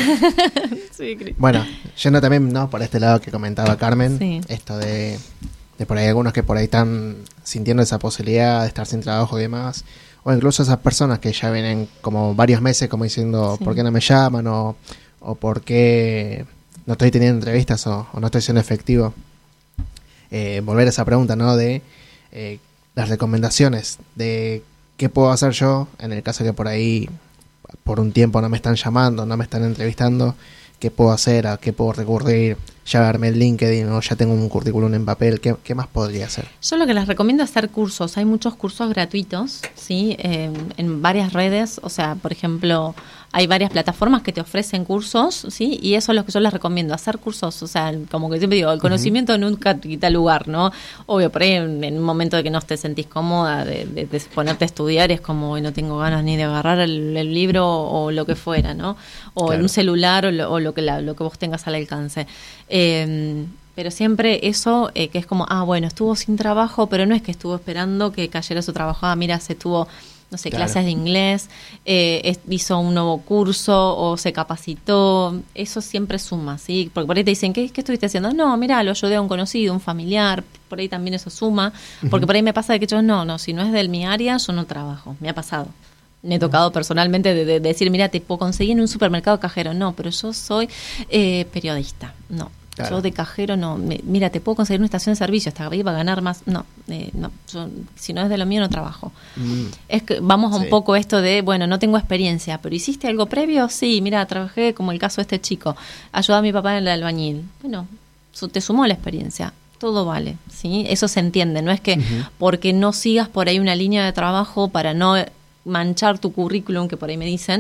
Sí, Bueno, yendo también, ¿no?, por este lado que comentaba Carmen, Sí. esto de por ahí algunos que por ahí están sintiendo esa posibilidad de estar sin trabajo y demás, o incluso esas personas que ya vienen como varios meses como diciendo, Sí. ¿por qué no me llaman? O ¿por qué no estoy teniendo entrevistas o no estoy siendo efectivo? Volver a esa pregunta, ¿no?, de las recomendaciones, de qué puedo hacer yo en el caso que por ahí por un tiempo no me están llamando, no me están entrevistando. ¿Qué puedo hacer? ¿A qué puedo recurrir? Ya armé el LinkedIn o ya tengo un currículum en papel. ¿Qué más podría hacer? Yo lo que les recomiendo es hacer cursos. Hay muchos cursos gratuitos, ¿sí? En varias redes. O sea, por ejemplo, hay varias plataformas que te ofrecen cursos, ¿sí? Y eso es lo que yo les recomiendo, hacer cursos. O sea, como que siempre digo, el conocimiento nunca te quita lugar, ¿no? Obvio, por ahí en un momento de que no te sentís cómoda de ponerte a estudiar, es como, hoy no tengo ganas ni de agarrar el libro o lo que fuera, ¿no? O en un celular o lo que vos tengas al alcance. Pero siempre eso, que es como, bueno, estuvo sin trabajo, pero no es que estuvo esperando que cayera su trabajo. Mira, se tuvo, no sé, clases de inglés, hizo un nuevo curso o se capacitó. Eso siempre suma, ¿sí? Porque por ahí te dicen, ¿qué estuviste haciendo? No, mira, lo ayudé a un conocido, un familiar. Por ahí también eso suma. Porque por ahí me pasa de que yo, no, si no es de mi área, yo no trabajo. Me ha pasado. Me he tocado personalmente de decir, mira, te puedo conseguir en un supermercado cajero. No, pero yo soy periodista. No. Claro. Yo de cajero no. Mira, te puedo conseguir una estación de servicio, hasta ahí va a ganar más. No, yo, si no es de lo mío no trabajo. Es que vamos a un poco esto de, bueno, no tengo experiencia, pero ¿hiciste algo previo? Sí, mira, trabajé como el caso de este chico. Ayudaba a mi papá en el albañil. Bueno, te sumó la experiencia. Todo vale, ¿sí? Eso se entiende. No es que porque no sigas por ahí una línea de trabajo para no manchar tu currículum, que por ahí me dicen,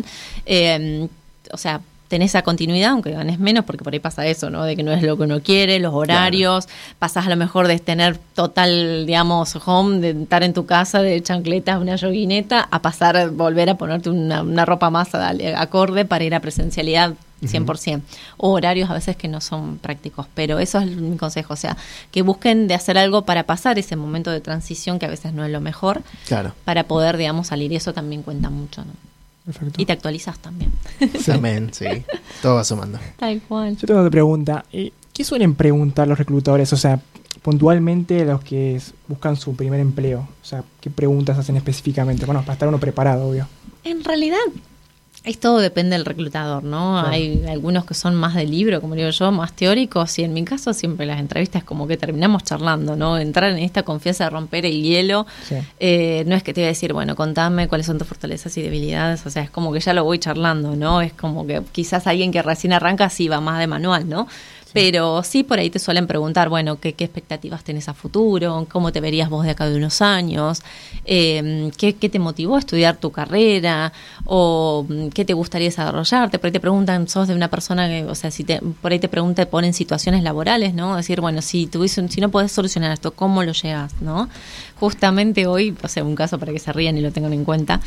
o sea, tenés esa continuidad, aunque ganes menos, porque por ahí pasa eso, ¿no? De que no es lo que uno quiere, los horarios, pasás a lo mejor de tener total, digamos, home, de estar en tu casa de chancletas, una yoguineta, a pasar a volver a ponerte una ropa más acorde para ir a presencialidad 100%, o horarios a veces que no son prácticos, pero eso es mi consejo, o sea, que busquen de hacer algo para pasar ese momento de transición que a veces no es lo mejor, para poder, digamos, salir, y eso también cuenta mucho, ¿no? Perfecto. Y te actualizas también. También, sí. Todo va sumando. Tal cual. Yo tengo otra pregunta. ¿Qué suelen preguntar los reclutadores? O sea, puntualmente los que buscan su primer empleo. O sea, ¿qué preguntas hacen específicamente? Bueno, para estar uno preparado, obvio. En realidad, todo depende del reclutador, ¿no? Claro. Hay algunos que son más de libro, como digo yo, más teóricos, y en mi caso siempre las entrevistas como que terminamos charlando, ¿no? Entrar en esta confianza de romper el hielo. Sí. No es que te voy a decir, bueno, contame cuáles son tus fortalezas y debilidades, o sea, es como que ya lo voy charlando, ¿no? Es como que quizás alguien que recién arranca sí va más de manual, ¿no? Pero sí, por ahí te suelen preguntar, bueno, ¿qué expectativas tenés a futuro? ¿Cómo te verías vos de acá de unos años? ¿Qué te motivó a estudiar tu carrera? ¿O qué te gustaría desarrollarte? Por ahí te preguntan, sos de una persona que, o sea, por ahí te ponen situaciones laborales, ¿no? Decir, bueno, si no podés solucionar esto, ¿cómo lo llevas, no? Justamente hoy, o sea, un caso para que se rían y lo tengan en cuenta,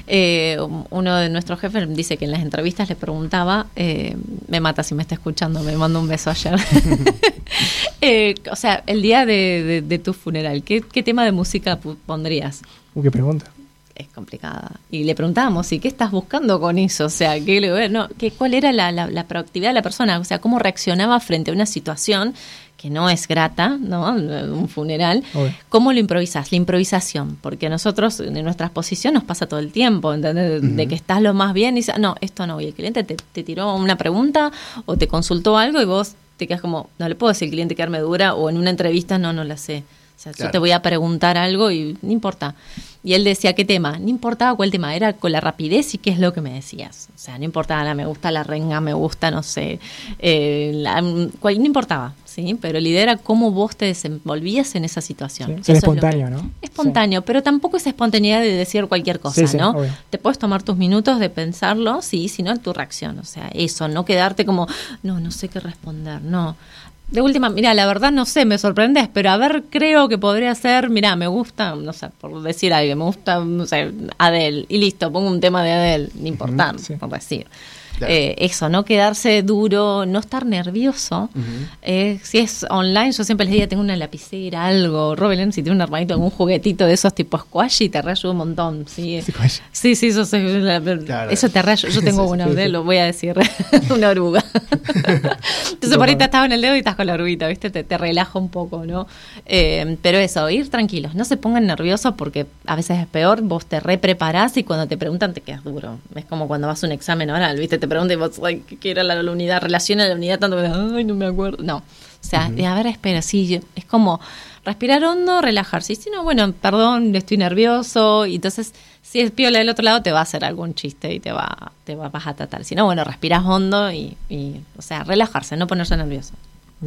uno de nuestros jefes dice que en las entrevistas le preguntaba, me mata si me está escuchando, me manda un beso ayer. O sea, el día de tu funeral, ¿qué tema de música pondrías? ¿Qué pregunta? Es complicada. Y le preguntábamos, ¿y qué estás buscando con eso? O sea, ¿cuál era la proactividad de la persona? O sea, ¿cómo reaccionaba frente a una situación que no es grata, ¿no? Un funeral. ¿Cómo lo improvisas? La improvisación, porque a nosotros en nuestra exposición nos pasa todo el tiempo, ¿entendés? De que estás lo más bien y dices, no, esto no, y el cliente te tiró una pregunta o te consultó algo y vos te quedas como, no le puedo decir al cliente quedarme dura, o en una entrevista no la sé. O sea, yo te voy a preguntar algo y no importa. Y él decía, ¿qué tema? No importaba cuál tema, era con la rapidez y qué es lo que me decías. O sea, no importaba, me gusta la renga, me gusta, no sé, no importaba, ¿sí? Pero la idea era cómo vos te desenvolvías en esa situación. Sí, ser espontáneo, ¿no? Espontáneo, pero tampoco esa espontaneidad de decir cualquier cosa, ¿no? Obvio. Te puedes tomar tus minutos de pensarlo, sí, sino tu reacción. O sea, eso, no quedarte como, no sé qué responder, no. De última, mira, la verdad no sé, me sorprendes, pero a ver, creo que podría ser, mira, me gusta, no sé, por decir algo, me gusta, no sé, Adele, y listo, pongo un tema de Adele, no importa, por decir. Claro. Eso, no quedarse duro, no estar nervioso. Si es online, yo siempre les digo, tengo una lapicera, algo, Robelen, si tiene un hermanito, algún juguetito de esos tipo squashy, te reayuda un montón. Sí, sí, eso, Claro. Eso te reayuda. Yo tengo una, lo voy a decir, una oruga. Entonces por ahí te estás en el dedo y estás con la oruguita, ¿viste? Te relaja un poco, ¿no? Pero eso, ir tranquilos, no se pongan nerviosos porque a veces es peor, vos te repreparás y cuando te preguntan te quedas duro. Es como cuando vas a un examen oral, ¿viste? Te preguntan y vos, ay, ¿qué era la unidad? Relaciona la unidad tanto que, ay, no me acuerdo. No, o sea, a ver, espera, sí, es como respirar hondo, relajarse. Y si no, bueno, perdón, estoy nervioso. Y entonces, si es piola del otro lado, te va a hacer algún chiste y vas a tratar. Si no, bueno, respirás hondo y, o sea, relajarse, no ponerse nervioso.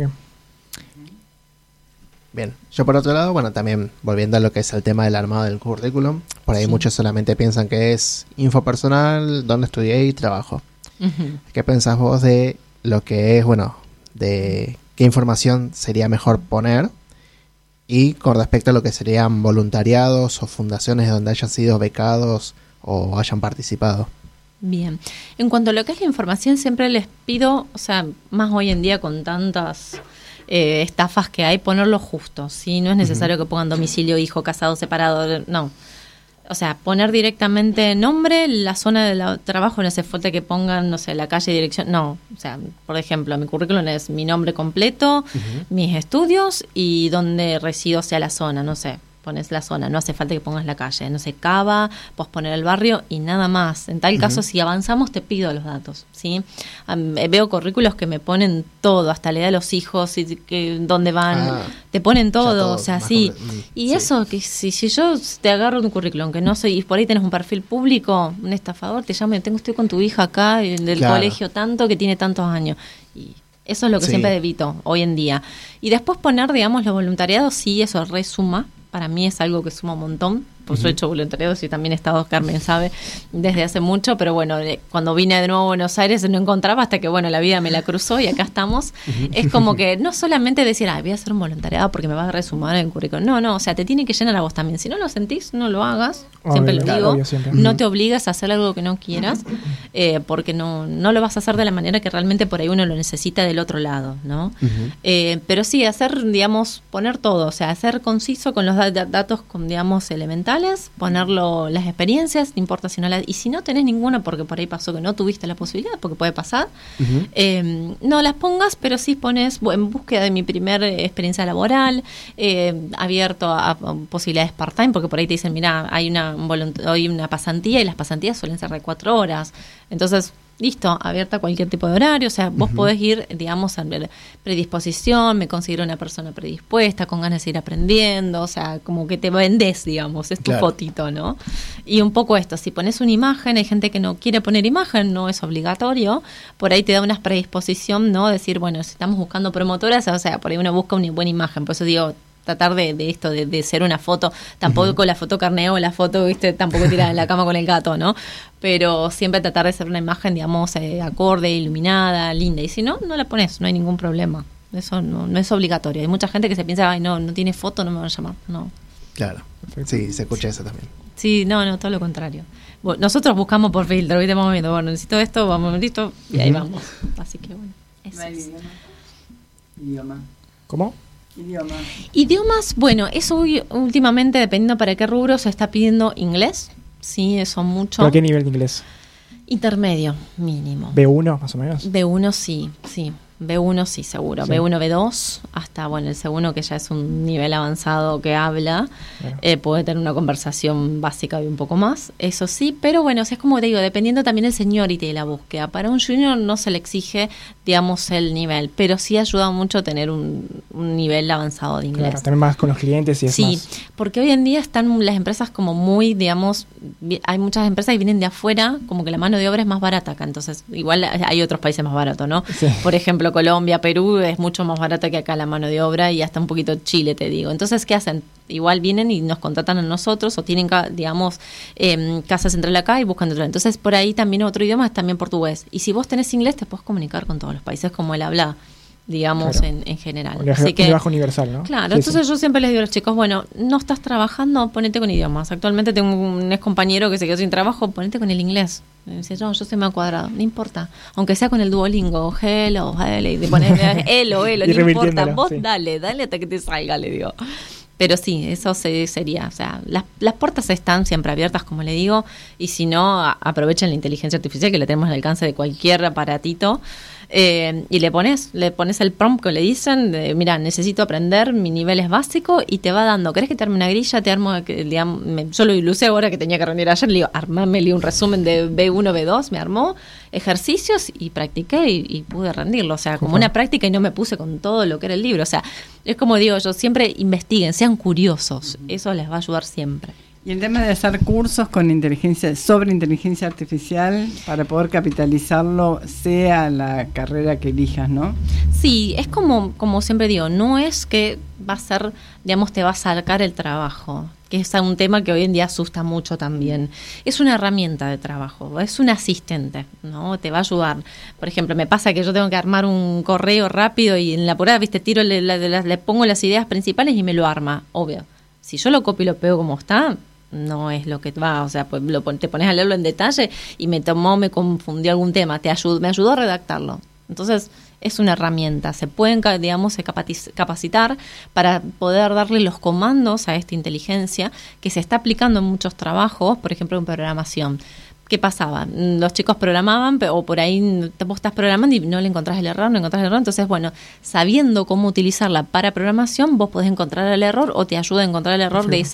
Bien, yo por otro lado, bueno, también volviendo a lo que es el tema del armado del currículum, por ahí muchos solamente piensan que es info personal, dónde estudié y trabajo. ¿Qué pensás vos de lo que es, bueno, de qué información sería mejor poner? Y con respecto a lo que serían voluntariados o fundaciones donde hayan sido becados o hayan participado. Bien, en cuanto a lo que es la información, siempre les pido, o sea, más hoy en día con tantas estafas que hay, ponerlo justo, ¿sí? No es necesario que pongan domicilio, hijo, casado, separado, no. O sea, poner directamente nombre, la zona de trabajo, no hace falta que pongan, no sé, la calle, dirección, no. O sea, por ejemplo, mi currículum es mi nombre completo, mis estudios y donde resido, sea la zona, no sé. Pones la zona, no hace falta que pongas la calle, no sé, Cava, poner el barrio y nada más. En tal caso, si avanzamos, te pido los datos, ¿sí? Veo currículos que me ponen todo, hasta la edad de los hijos, y dónde van, te ponen todo, o sea, sí. Y eso, que si yo te agarro un currículum que no soy, y por ahí tenés un perfil público, un estafador, te llamo, estoy con tu hija acá, del colegio tanto, que tiene tantos años. Y eso es lo que siempre evito hoy en día. Y después poner, digamos, los voluntariados, sí, eso resuma. Para mí es algo que suma un montón. Pues yo he hecho voluntariado y también he estado, Carmen sabe, desde hace mucho, pero bueno, cuando vine de nuevo a Buenos Aires no encontraba hasta que, bueno, la vida me la cruzó y acá estamos. Es como que no solamente decir, voy a hacer un voluntariado porque me va a resumar en el currículum. No, o sea, te tiene que llenar a vos también. Si no lo sentís, no lo hagas. Siempre lo digo. Obvio, siempre. No te obligas a hacer algo que no quieras, porque no lo vas a hacer de la manera que realmente por ahí uno lo necesita del otro lado, ¿no? Pero sí, hacer, digamos, poner todo, o sea, ser conciso con los datos, digamos, elementales, ponerlo, las experiencias, no importa si no y si no tenés ninguna, porque por ahí pasó que no tuviste la posibilidad, porque puede pasar, no las pongas, pero sí pones en búsqueda de mi primer experiencia laboral, abierto a posibilidades part-time, porque por ahí te dicen, mira, hay una pasantía y las pasantías suelen ser de 4 horas, entonces listo, abierta a cualquier tipo de horario, o sea, vos podés ir, digamos, a predisposición, me considero una persona predispuesta, con ganas de ir aprendiendo, o sea, como que te vendés, digamos, es tu fotito, ¿no? Y un poco esto, si pones una imagen, hay gente que no quiere poner imagen, no es obligatorio, por ahí te da una predisposición, ¿no? Decir, bueno, si estamos buscando promotoras, o sea, por ahí uno busca una buena imagen, por eso digo, tratar de esto, de ser una foto, tampoco con la foto carneo, la foto, viste, tampoco tirada en la cama con el gato, ¿no? Pero siempre tratar de ser una imagen, digamos, acorde, iluminada, linda. Y si no, no la pones, no hay ningún problema. Eso no es obligatorio. Hay mucha gente que se piensa, ay, no tiene foto, no me van a llamar. No. Claro. Sí, se escucha eso también. Sí, no, todo lo contrario. Bueno, nosotros buscamos por filtro, ¿viste? Vamos viendo, bueno, necesito esto, vamos, listo, y ahí vamos. Así que bueno, eso es. Idioma. ¿Cómo? Idiomas, bueno, eso últimamente, dependiendo para qué rubro, se está pidiendo inglés. Sí, eso mucho. ¿Pero a qué nivel de inglés? Intermedio, mínimo. ¿B1 más o menos? B1 sí. B1 sí, seguro. Sí. B1, B2, hasta, bueno, el segundo que ya es un nivel avanzado que habla, puede tener una conversación básica y un poco más, eso sí, pero bueno, es como te digo, dependiendo también el seniority de la búsqueda. Para un junior no se le exige, digamos, el nivel, pero sí ayuda mucho tener un nivel avanzado de inglés. Claro, también más con los clientes y es más. Sí, porque hoy en día están las empresas como muy, digamos, hay muchas empresas que vienen de afuera, como que la mano de obra es más barata acá, entonces igual hay otros países más baratos, ¿no? Sí. Por ejemplo, Colombia, Perú es mucho más barata que acá la mano de obra y hasta un poquito Chile, te digo. Entonces, ¿qué hacen? Igual vienen y nos contratan a nosotros o tienen, digamos, casa central acá y buscan otro. Entonces, por ahí también otro idioma es también portugués. Y si vos tenés inglés, te puedes comunicar con todos los países como él habla. digamos, Claro. en general. Un Así que, lenguaje universal, ¿no? claro, Sí, entonces sí. yo siempre les digo a los chicos, bueno, no estás trabajando, ponete con idiomas. Actualmente tengo un ex compañero que se quedó sin trabajo, ponete con el inglés. Me dice, yo soy medio cuadrado, no importa. Aunque sea con el Duolingo, hello, y te pones hello, Y no importa. revirtiéndolo, Vos sí. dale hasta que te salga, le digo. Pero sí, eso sería, o sea, las puertas están siempre abiertas, como le digo, y si no, aprovechen la inteligencia artificial que la tenemos al alcance de cualquier aparatito, y le pones el prompt que le dicen, mira, necesito aprender, mi nivel es básico, y te va dando, ¿querés que te arme una grilla? Te armo, digamos, yo lo ilusé ahora que tenía que rendir ayer, le digo, armame un resumen de B1, B2, me armó ejercicios y practiqué y pude rendirlo, o sea, como una práctica y no me puse con todo lo que era el libro, o sea, es como digo yo, siempre investiguen, sean curiosos, eso les va a ayudar siempre. Y el tema de hacer cursos con sobre inteligencia artificial para poder capitalizarlo, sea la carrera que elijas, ¿no? Sí, es como siempre digo, no es que va a ser, digamos, te va a sacar el trabajo, que es un tema que hoy en día asusta mucho también. Es una herramienta de trabajo, es un asistente, ¿no? Te va a ayudar. Por ejemplo, me pasa que yo tengo que armar un correo rápido y en la apurada, viste, le pongo las ideas principales y me lo arma, obvio. Si yo lo copio y lo pego como está, no es lo que va, o sea, pues te pones a leerlo en detalle y me confundió algún tema, me ayudó a redactarlo. Entonces, es una herramienta, se pueden, digamos, capacitar para poder darle los comandos a esta inteligencia que se está aplicando en muchos trabajos, por ejemplo, en programación. ¿Qué pasaba? Los chicos programaban, o por ahí vos estás programando y no encontrás el error. Entonces, bueno, sabiendo cómo utilizarla para programación, vos podés encontrar el error o te ayuda a encontrar el error de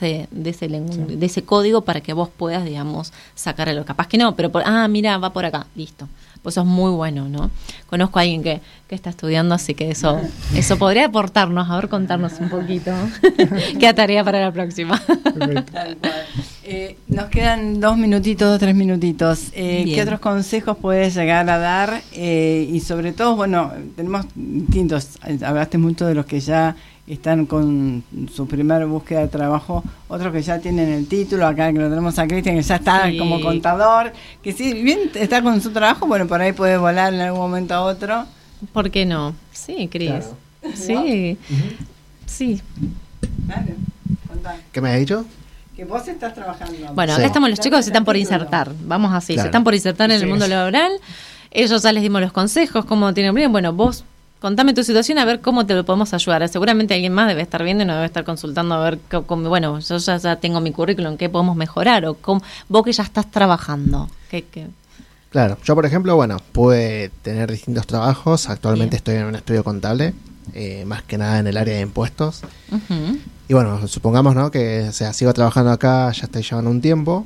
ese código para que vos puedas, digamos, sacarlo. Capaz que no, pero mira, va por acá, listo. Pues eso es muy bueno, ¿no? Conozco a alguien que está estudiando, así que eso podría aportarnos, contarnos un poquito. Queda tarea para la próxima. Tal cual. Nos quedan 2 3 minutitos. ¿Qué otros consejos puedes llegar a dar? Y sobre todo, bueno, tenemos distintos. Hablaste mucho de los que ya están con su primera búsqueda de trabajo, otros que ya tienen el título, acá que lo tenemos a Cristian, que ya está como contador, que si bien está con su trabajo, bueno, por ahí puede volar en algún momento a otro. ¿Por qué no? Sí, Cris. Claro. Sí. Sí. Dale, contá. ¿Qué me has dicho? Que vos estás trabajando. Bueno, acá estamos los chicos que se están por insertar. Vamos así, se están por insertar en el mundo laboral. Ellos ya les dimos los consejos, cómo tienen. Bueno, vos contame tu situación, a ver cómo te lo podemos ayudar. Seguramente alguien más debe estar viendo y nos debe estar consultando a ver cómo, bueno, yo ya tengo mi currículum, qué podemos mejorar, o vos que ya estás trabajando. ¿Qué? Claro, yo por ejemplo, bueno, pude tener distintos trabajos. Actualmente estoy en un estudio contable, más que nada en el área de impuestos. Uh-huh. Y bueno, supongamos, ¿no?, que sigo trabajando acá, ya estoy llevando un tiempo.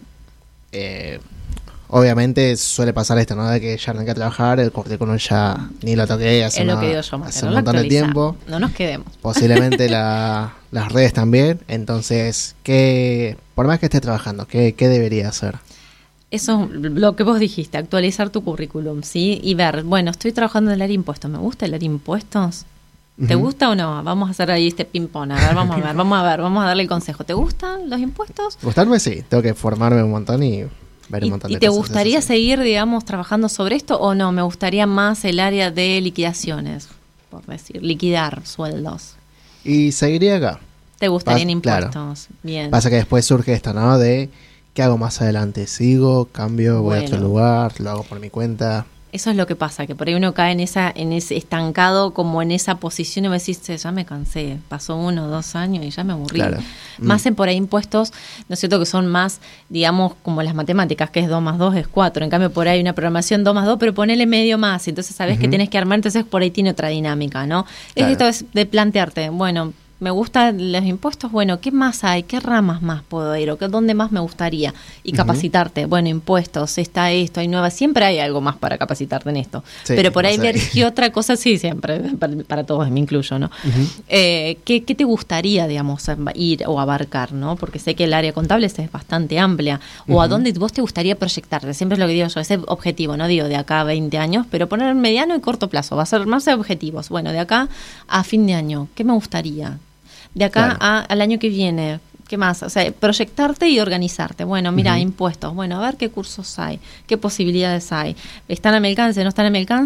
Obviamente suele pasar esto, ¿no?, de que ya arranqué a trabajar, el currículum ya ni lo toqué hace un montón de tiempo. No nos quedemos. Posiblemente las redes también. Entonces, por más que esté trabajando, ¿qué debería hacer? Eso es lo que vos dijiste, actualizar tu currículum, ¿sí? Y ver, bueno, estoy trabajando en el área de impuestos, ¿me gusta el área de impuestos? ¿Te gusta o no? Vamos a hacer ahí este ping-pong, a ver, vamos a darle el consejo. ¿Te gustan los impuestos? Gustarme sí, tengo que formarme un montón y ver un montón de cosas. ¿Y te gustaría seguir, digamos, trabajando sobre esto o no? Me gustaría más el área de liquidaciones, por decir, liquidar sueldos. Y seguiría acá. ¿Te gustarían impuestos? Claro. Bien. Pasa que después surge esto, ¿no?, de ¿qué hago más adelante? ¿Sigo? ¿Cambio? ¿Voy a otro lugar? ¿Lo hago por mi cuenta? Eso es lo que pasa, que por ahí uno cae en ese estancado, como en esa posición y me decís, ya me cansé, pasó 1 o 2 años y ya me aburrí. Claro. Más en por ahí impuestos, ¿no es cierto?, que son más, digamos, como las matemáticas, que es 2 más 2 es 4. En cambio, por ahí una programación 2 más 2, pero ponele medio más. Entonces sabes que tienes que armar, entonces por ahí tiene otra dinámica, ¿no? Claro. Esto es de plantearte, bueno, me gustan los impuestos, bueno, ¿qué más hay? ¿Qué ramas más puedo ir? ¿O dónde más me gustaría? Y capacitarte. Bueno, impuestos, está esto, hay nuevas. Siempre hay algo más para capacitarte en esto. Sí, pero por ahí ver qué otra cosa, sí, siempre, para todos, me incluyo, ¿no? ¿Qué te gustaría, digamos, ir o abarcar, ¿no? Porque sé que el área contable es bastante amplia. O a dónde vos te gustaría proyectarte. Siempre es lo que digo yo, ese objetivo, no digo de acá a 20 años, pero poner mediano y corto plazo. Va a ser más objetivos. Bueno, de acá a fin de año, ¿qué me gustaría? De acá al año que viene, ¿qué más? O sea, proyectarte y organizarte. Bueno, mira, impuestos. Bueno, a ver qué cursos hay, qué posibilidades hay. ¿Están a mi alcance? ¿No están a mi alcance?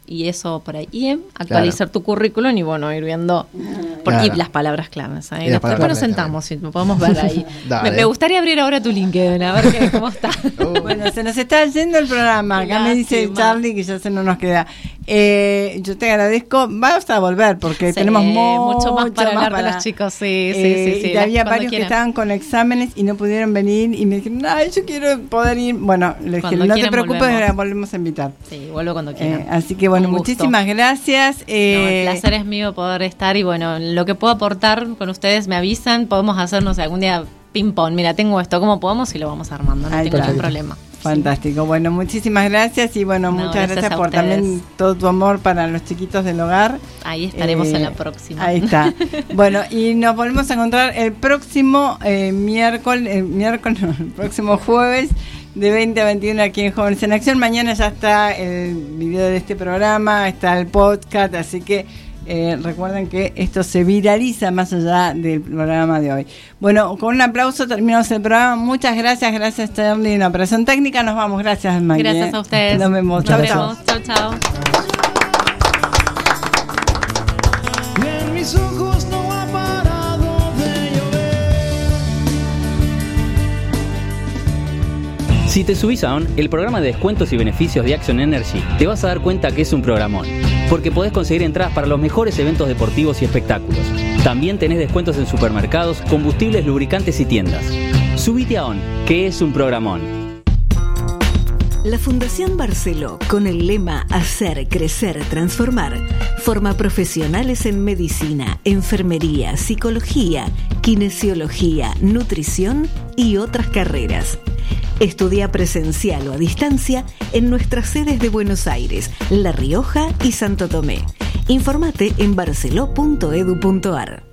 y eso por ahí. Y actualizar tu currículum y bueno, ir viendo y las palabras claves. Y Después nos sentamos y podemos ver ahí. Me gustaría abrir ahora tu LinkedIn, a ver cómo está. Bueno, se nos está yendo el programa. Acá me dice Charlie que ya se no nos queda. Yo te agradezco. Vas a volver porque tenemos mucho más para hablar de los chicos. Sí. Y había varios que estaban con exámenes y no pudieron venir y me dijeron, ay, yo quiero poder ir. Bueno, les dije, no te preocupes, volvemos a invitar. Sí, vuelvo cuando quieran. Así que bueno, muchísimas gracias. El placer es mío poder estar y bueno, lo que puedo aportar con ustedes me avisan, podemos hacernos algún día ping-pong. Mira, tengo esto, ¿cómo podemos? Y lo vamos armando, no tengo ningún problema. Fantástico. Sí. Bueno, muchísimas gracias y bueno, muchas gracias por también todo tu amor para los chiquitos del hogar. Ahí estaremos en la próxima. Ahí está. Bueno, y nos volvemos a encontrar el próximo el próximo jueves de 20 a 21 aquí en Jóvenes en Acción. Mañana ya está el video de este programa, está el podcast, así que recuerden que esto se viraliza más allá del programa de hoy. Bueno, con un aplauso terminamos el programa. Muchas gracias Charlie en la operación técnica. Nos vamos, gracias Maggie. Gracias a ustedes. Nos vemos. Chao. En mis ojos no ha parado de llover. Si te subís a ON, el programa de descuentos y beneficios de Action Energy, te vas a dar cuenta que es un programón. Porque podés conseguir entradas para los mejores eventos deportivos y espectáculos. También tenés descuentos en supermercados, combustibles, lubricantes y tiendas. Subite a ON, que es un programón. La Fundación Barceló, con el lema Hacer, Crecer, Transformar, forma profesionales en medicina, enfermería, psicología, kinesiología, nutrición y otras carreras. Estudia presencial o a distancia en nuestras sedes de Buenos Aires, La Rioja y Santo Tomé. Informate en barceló.edu.ar.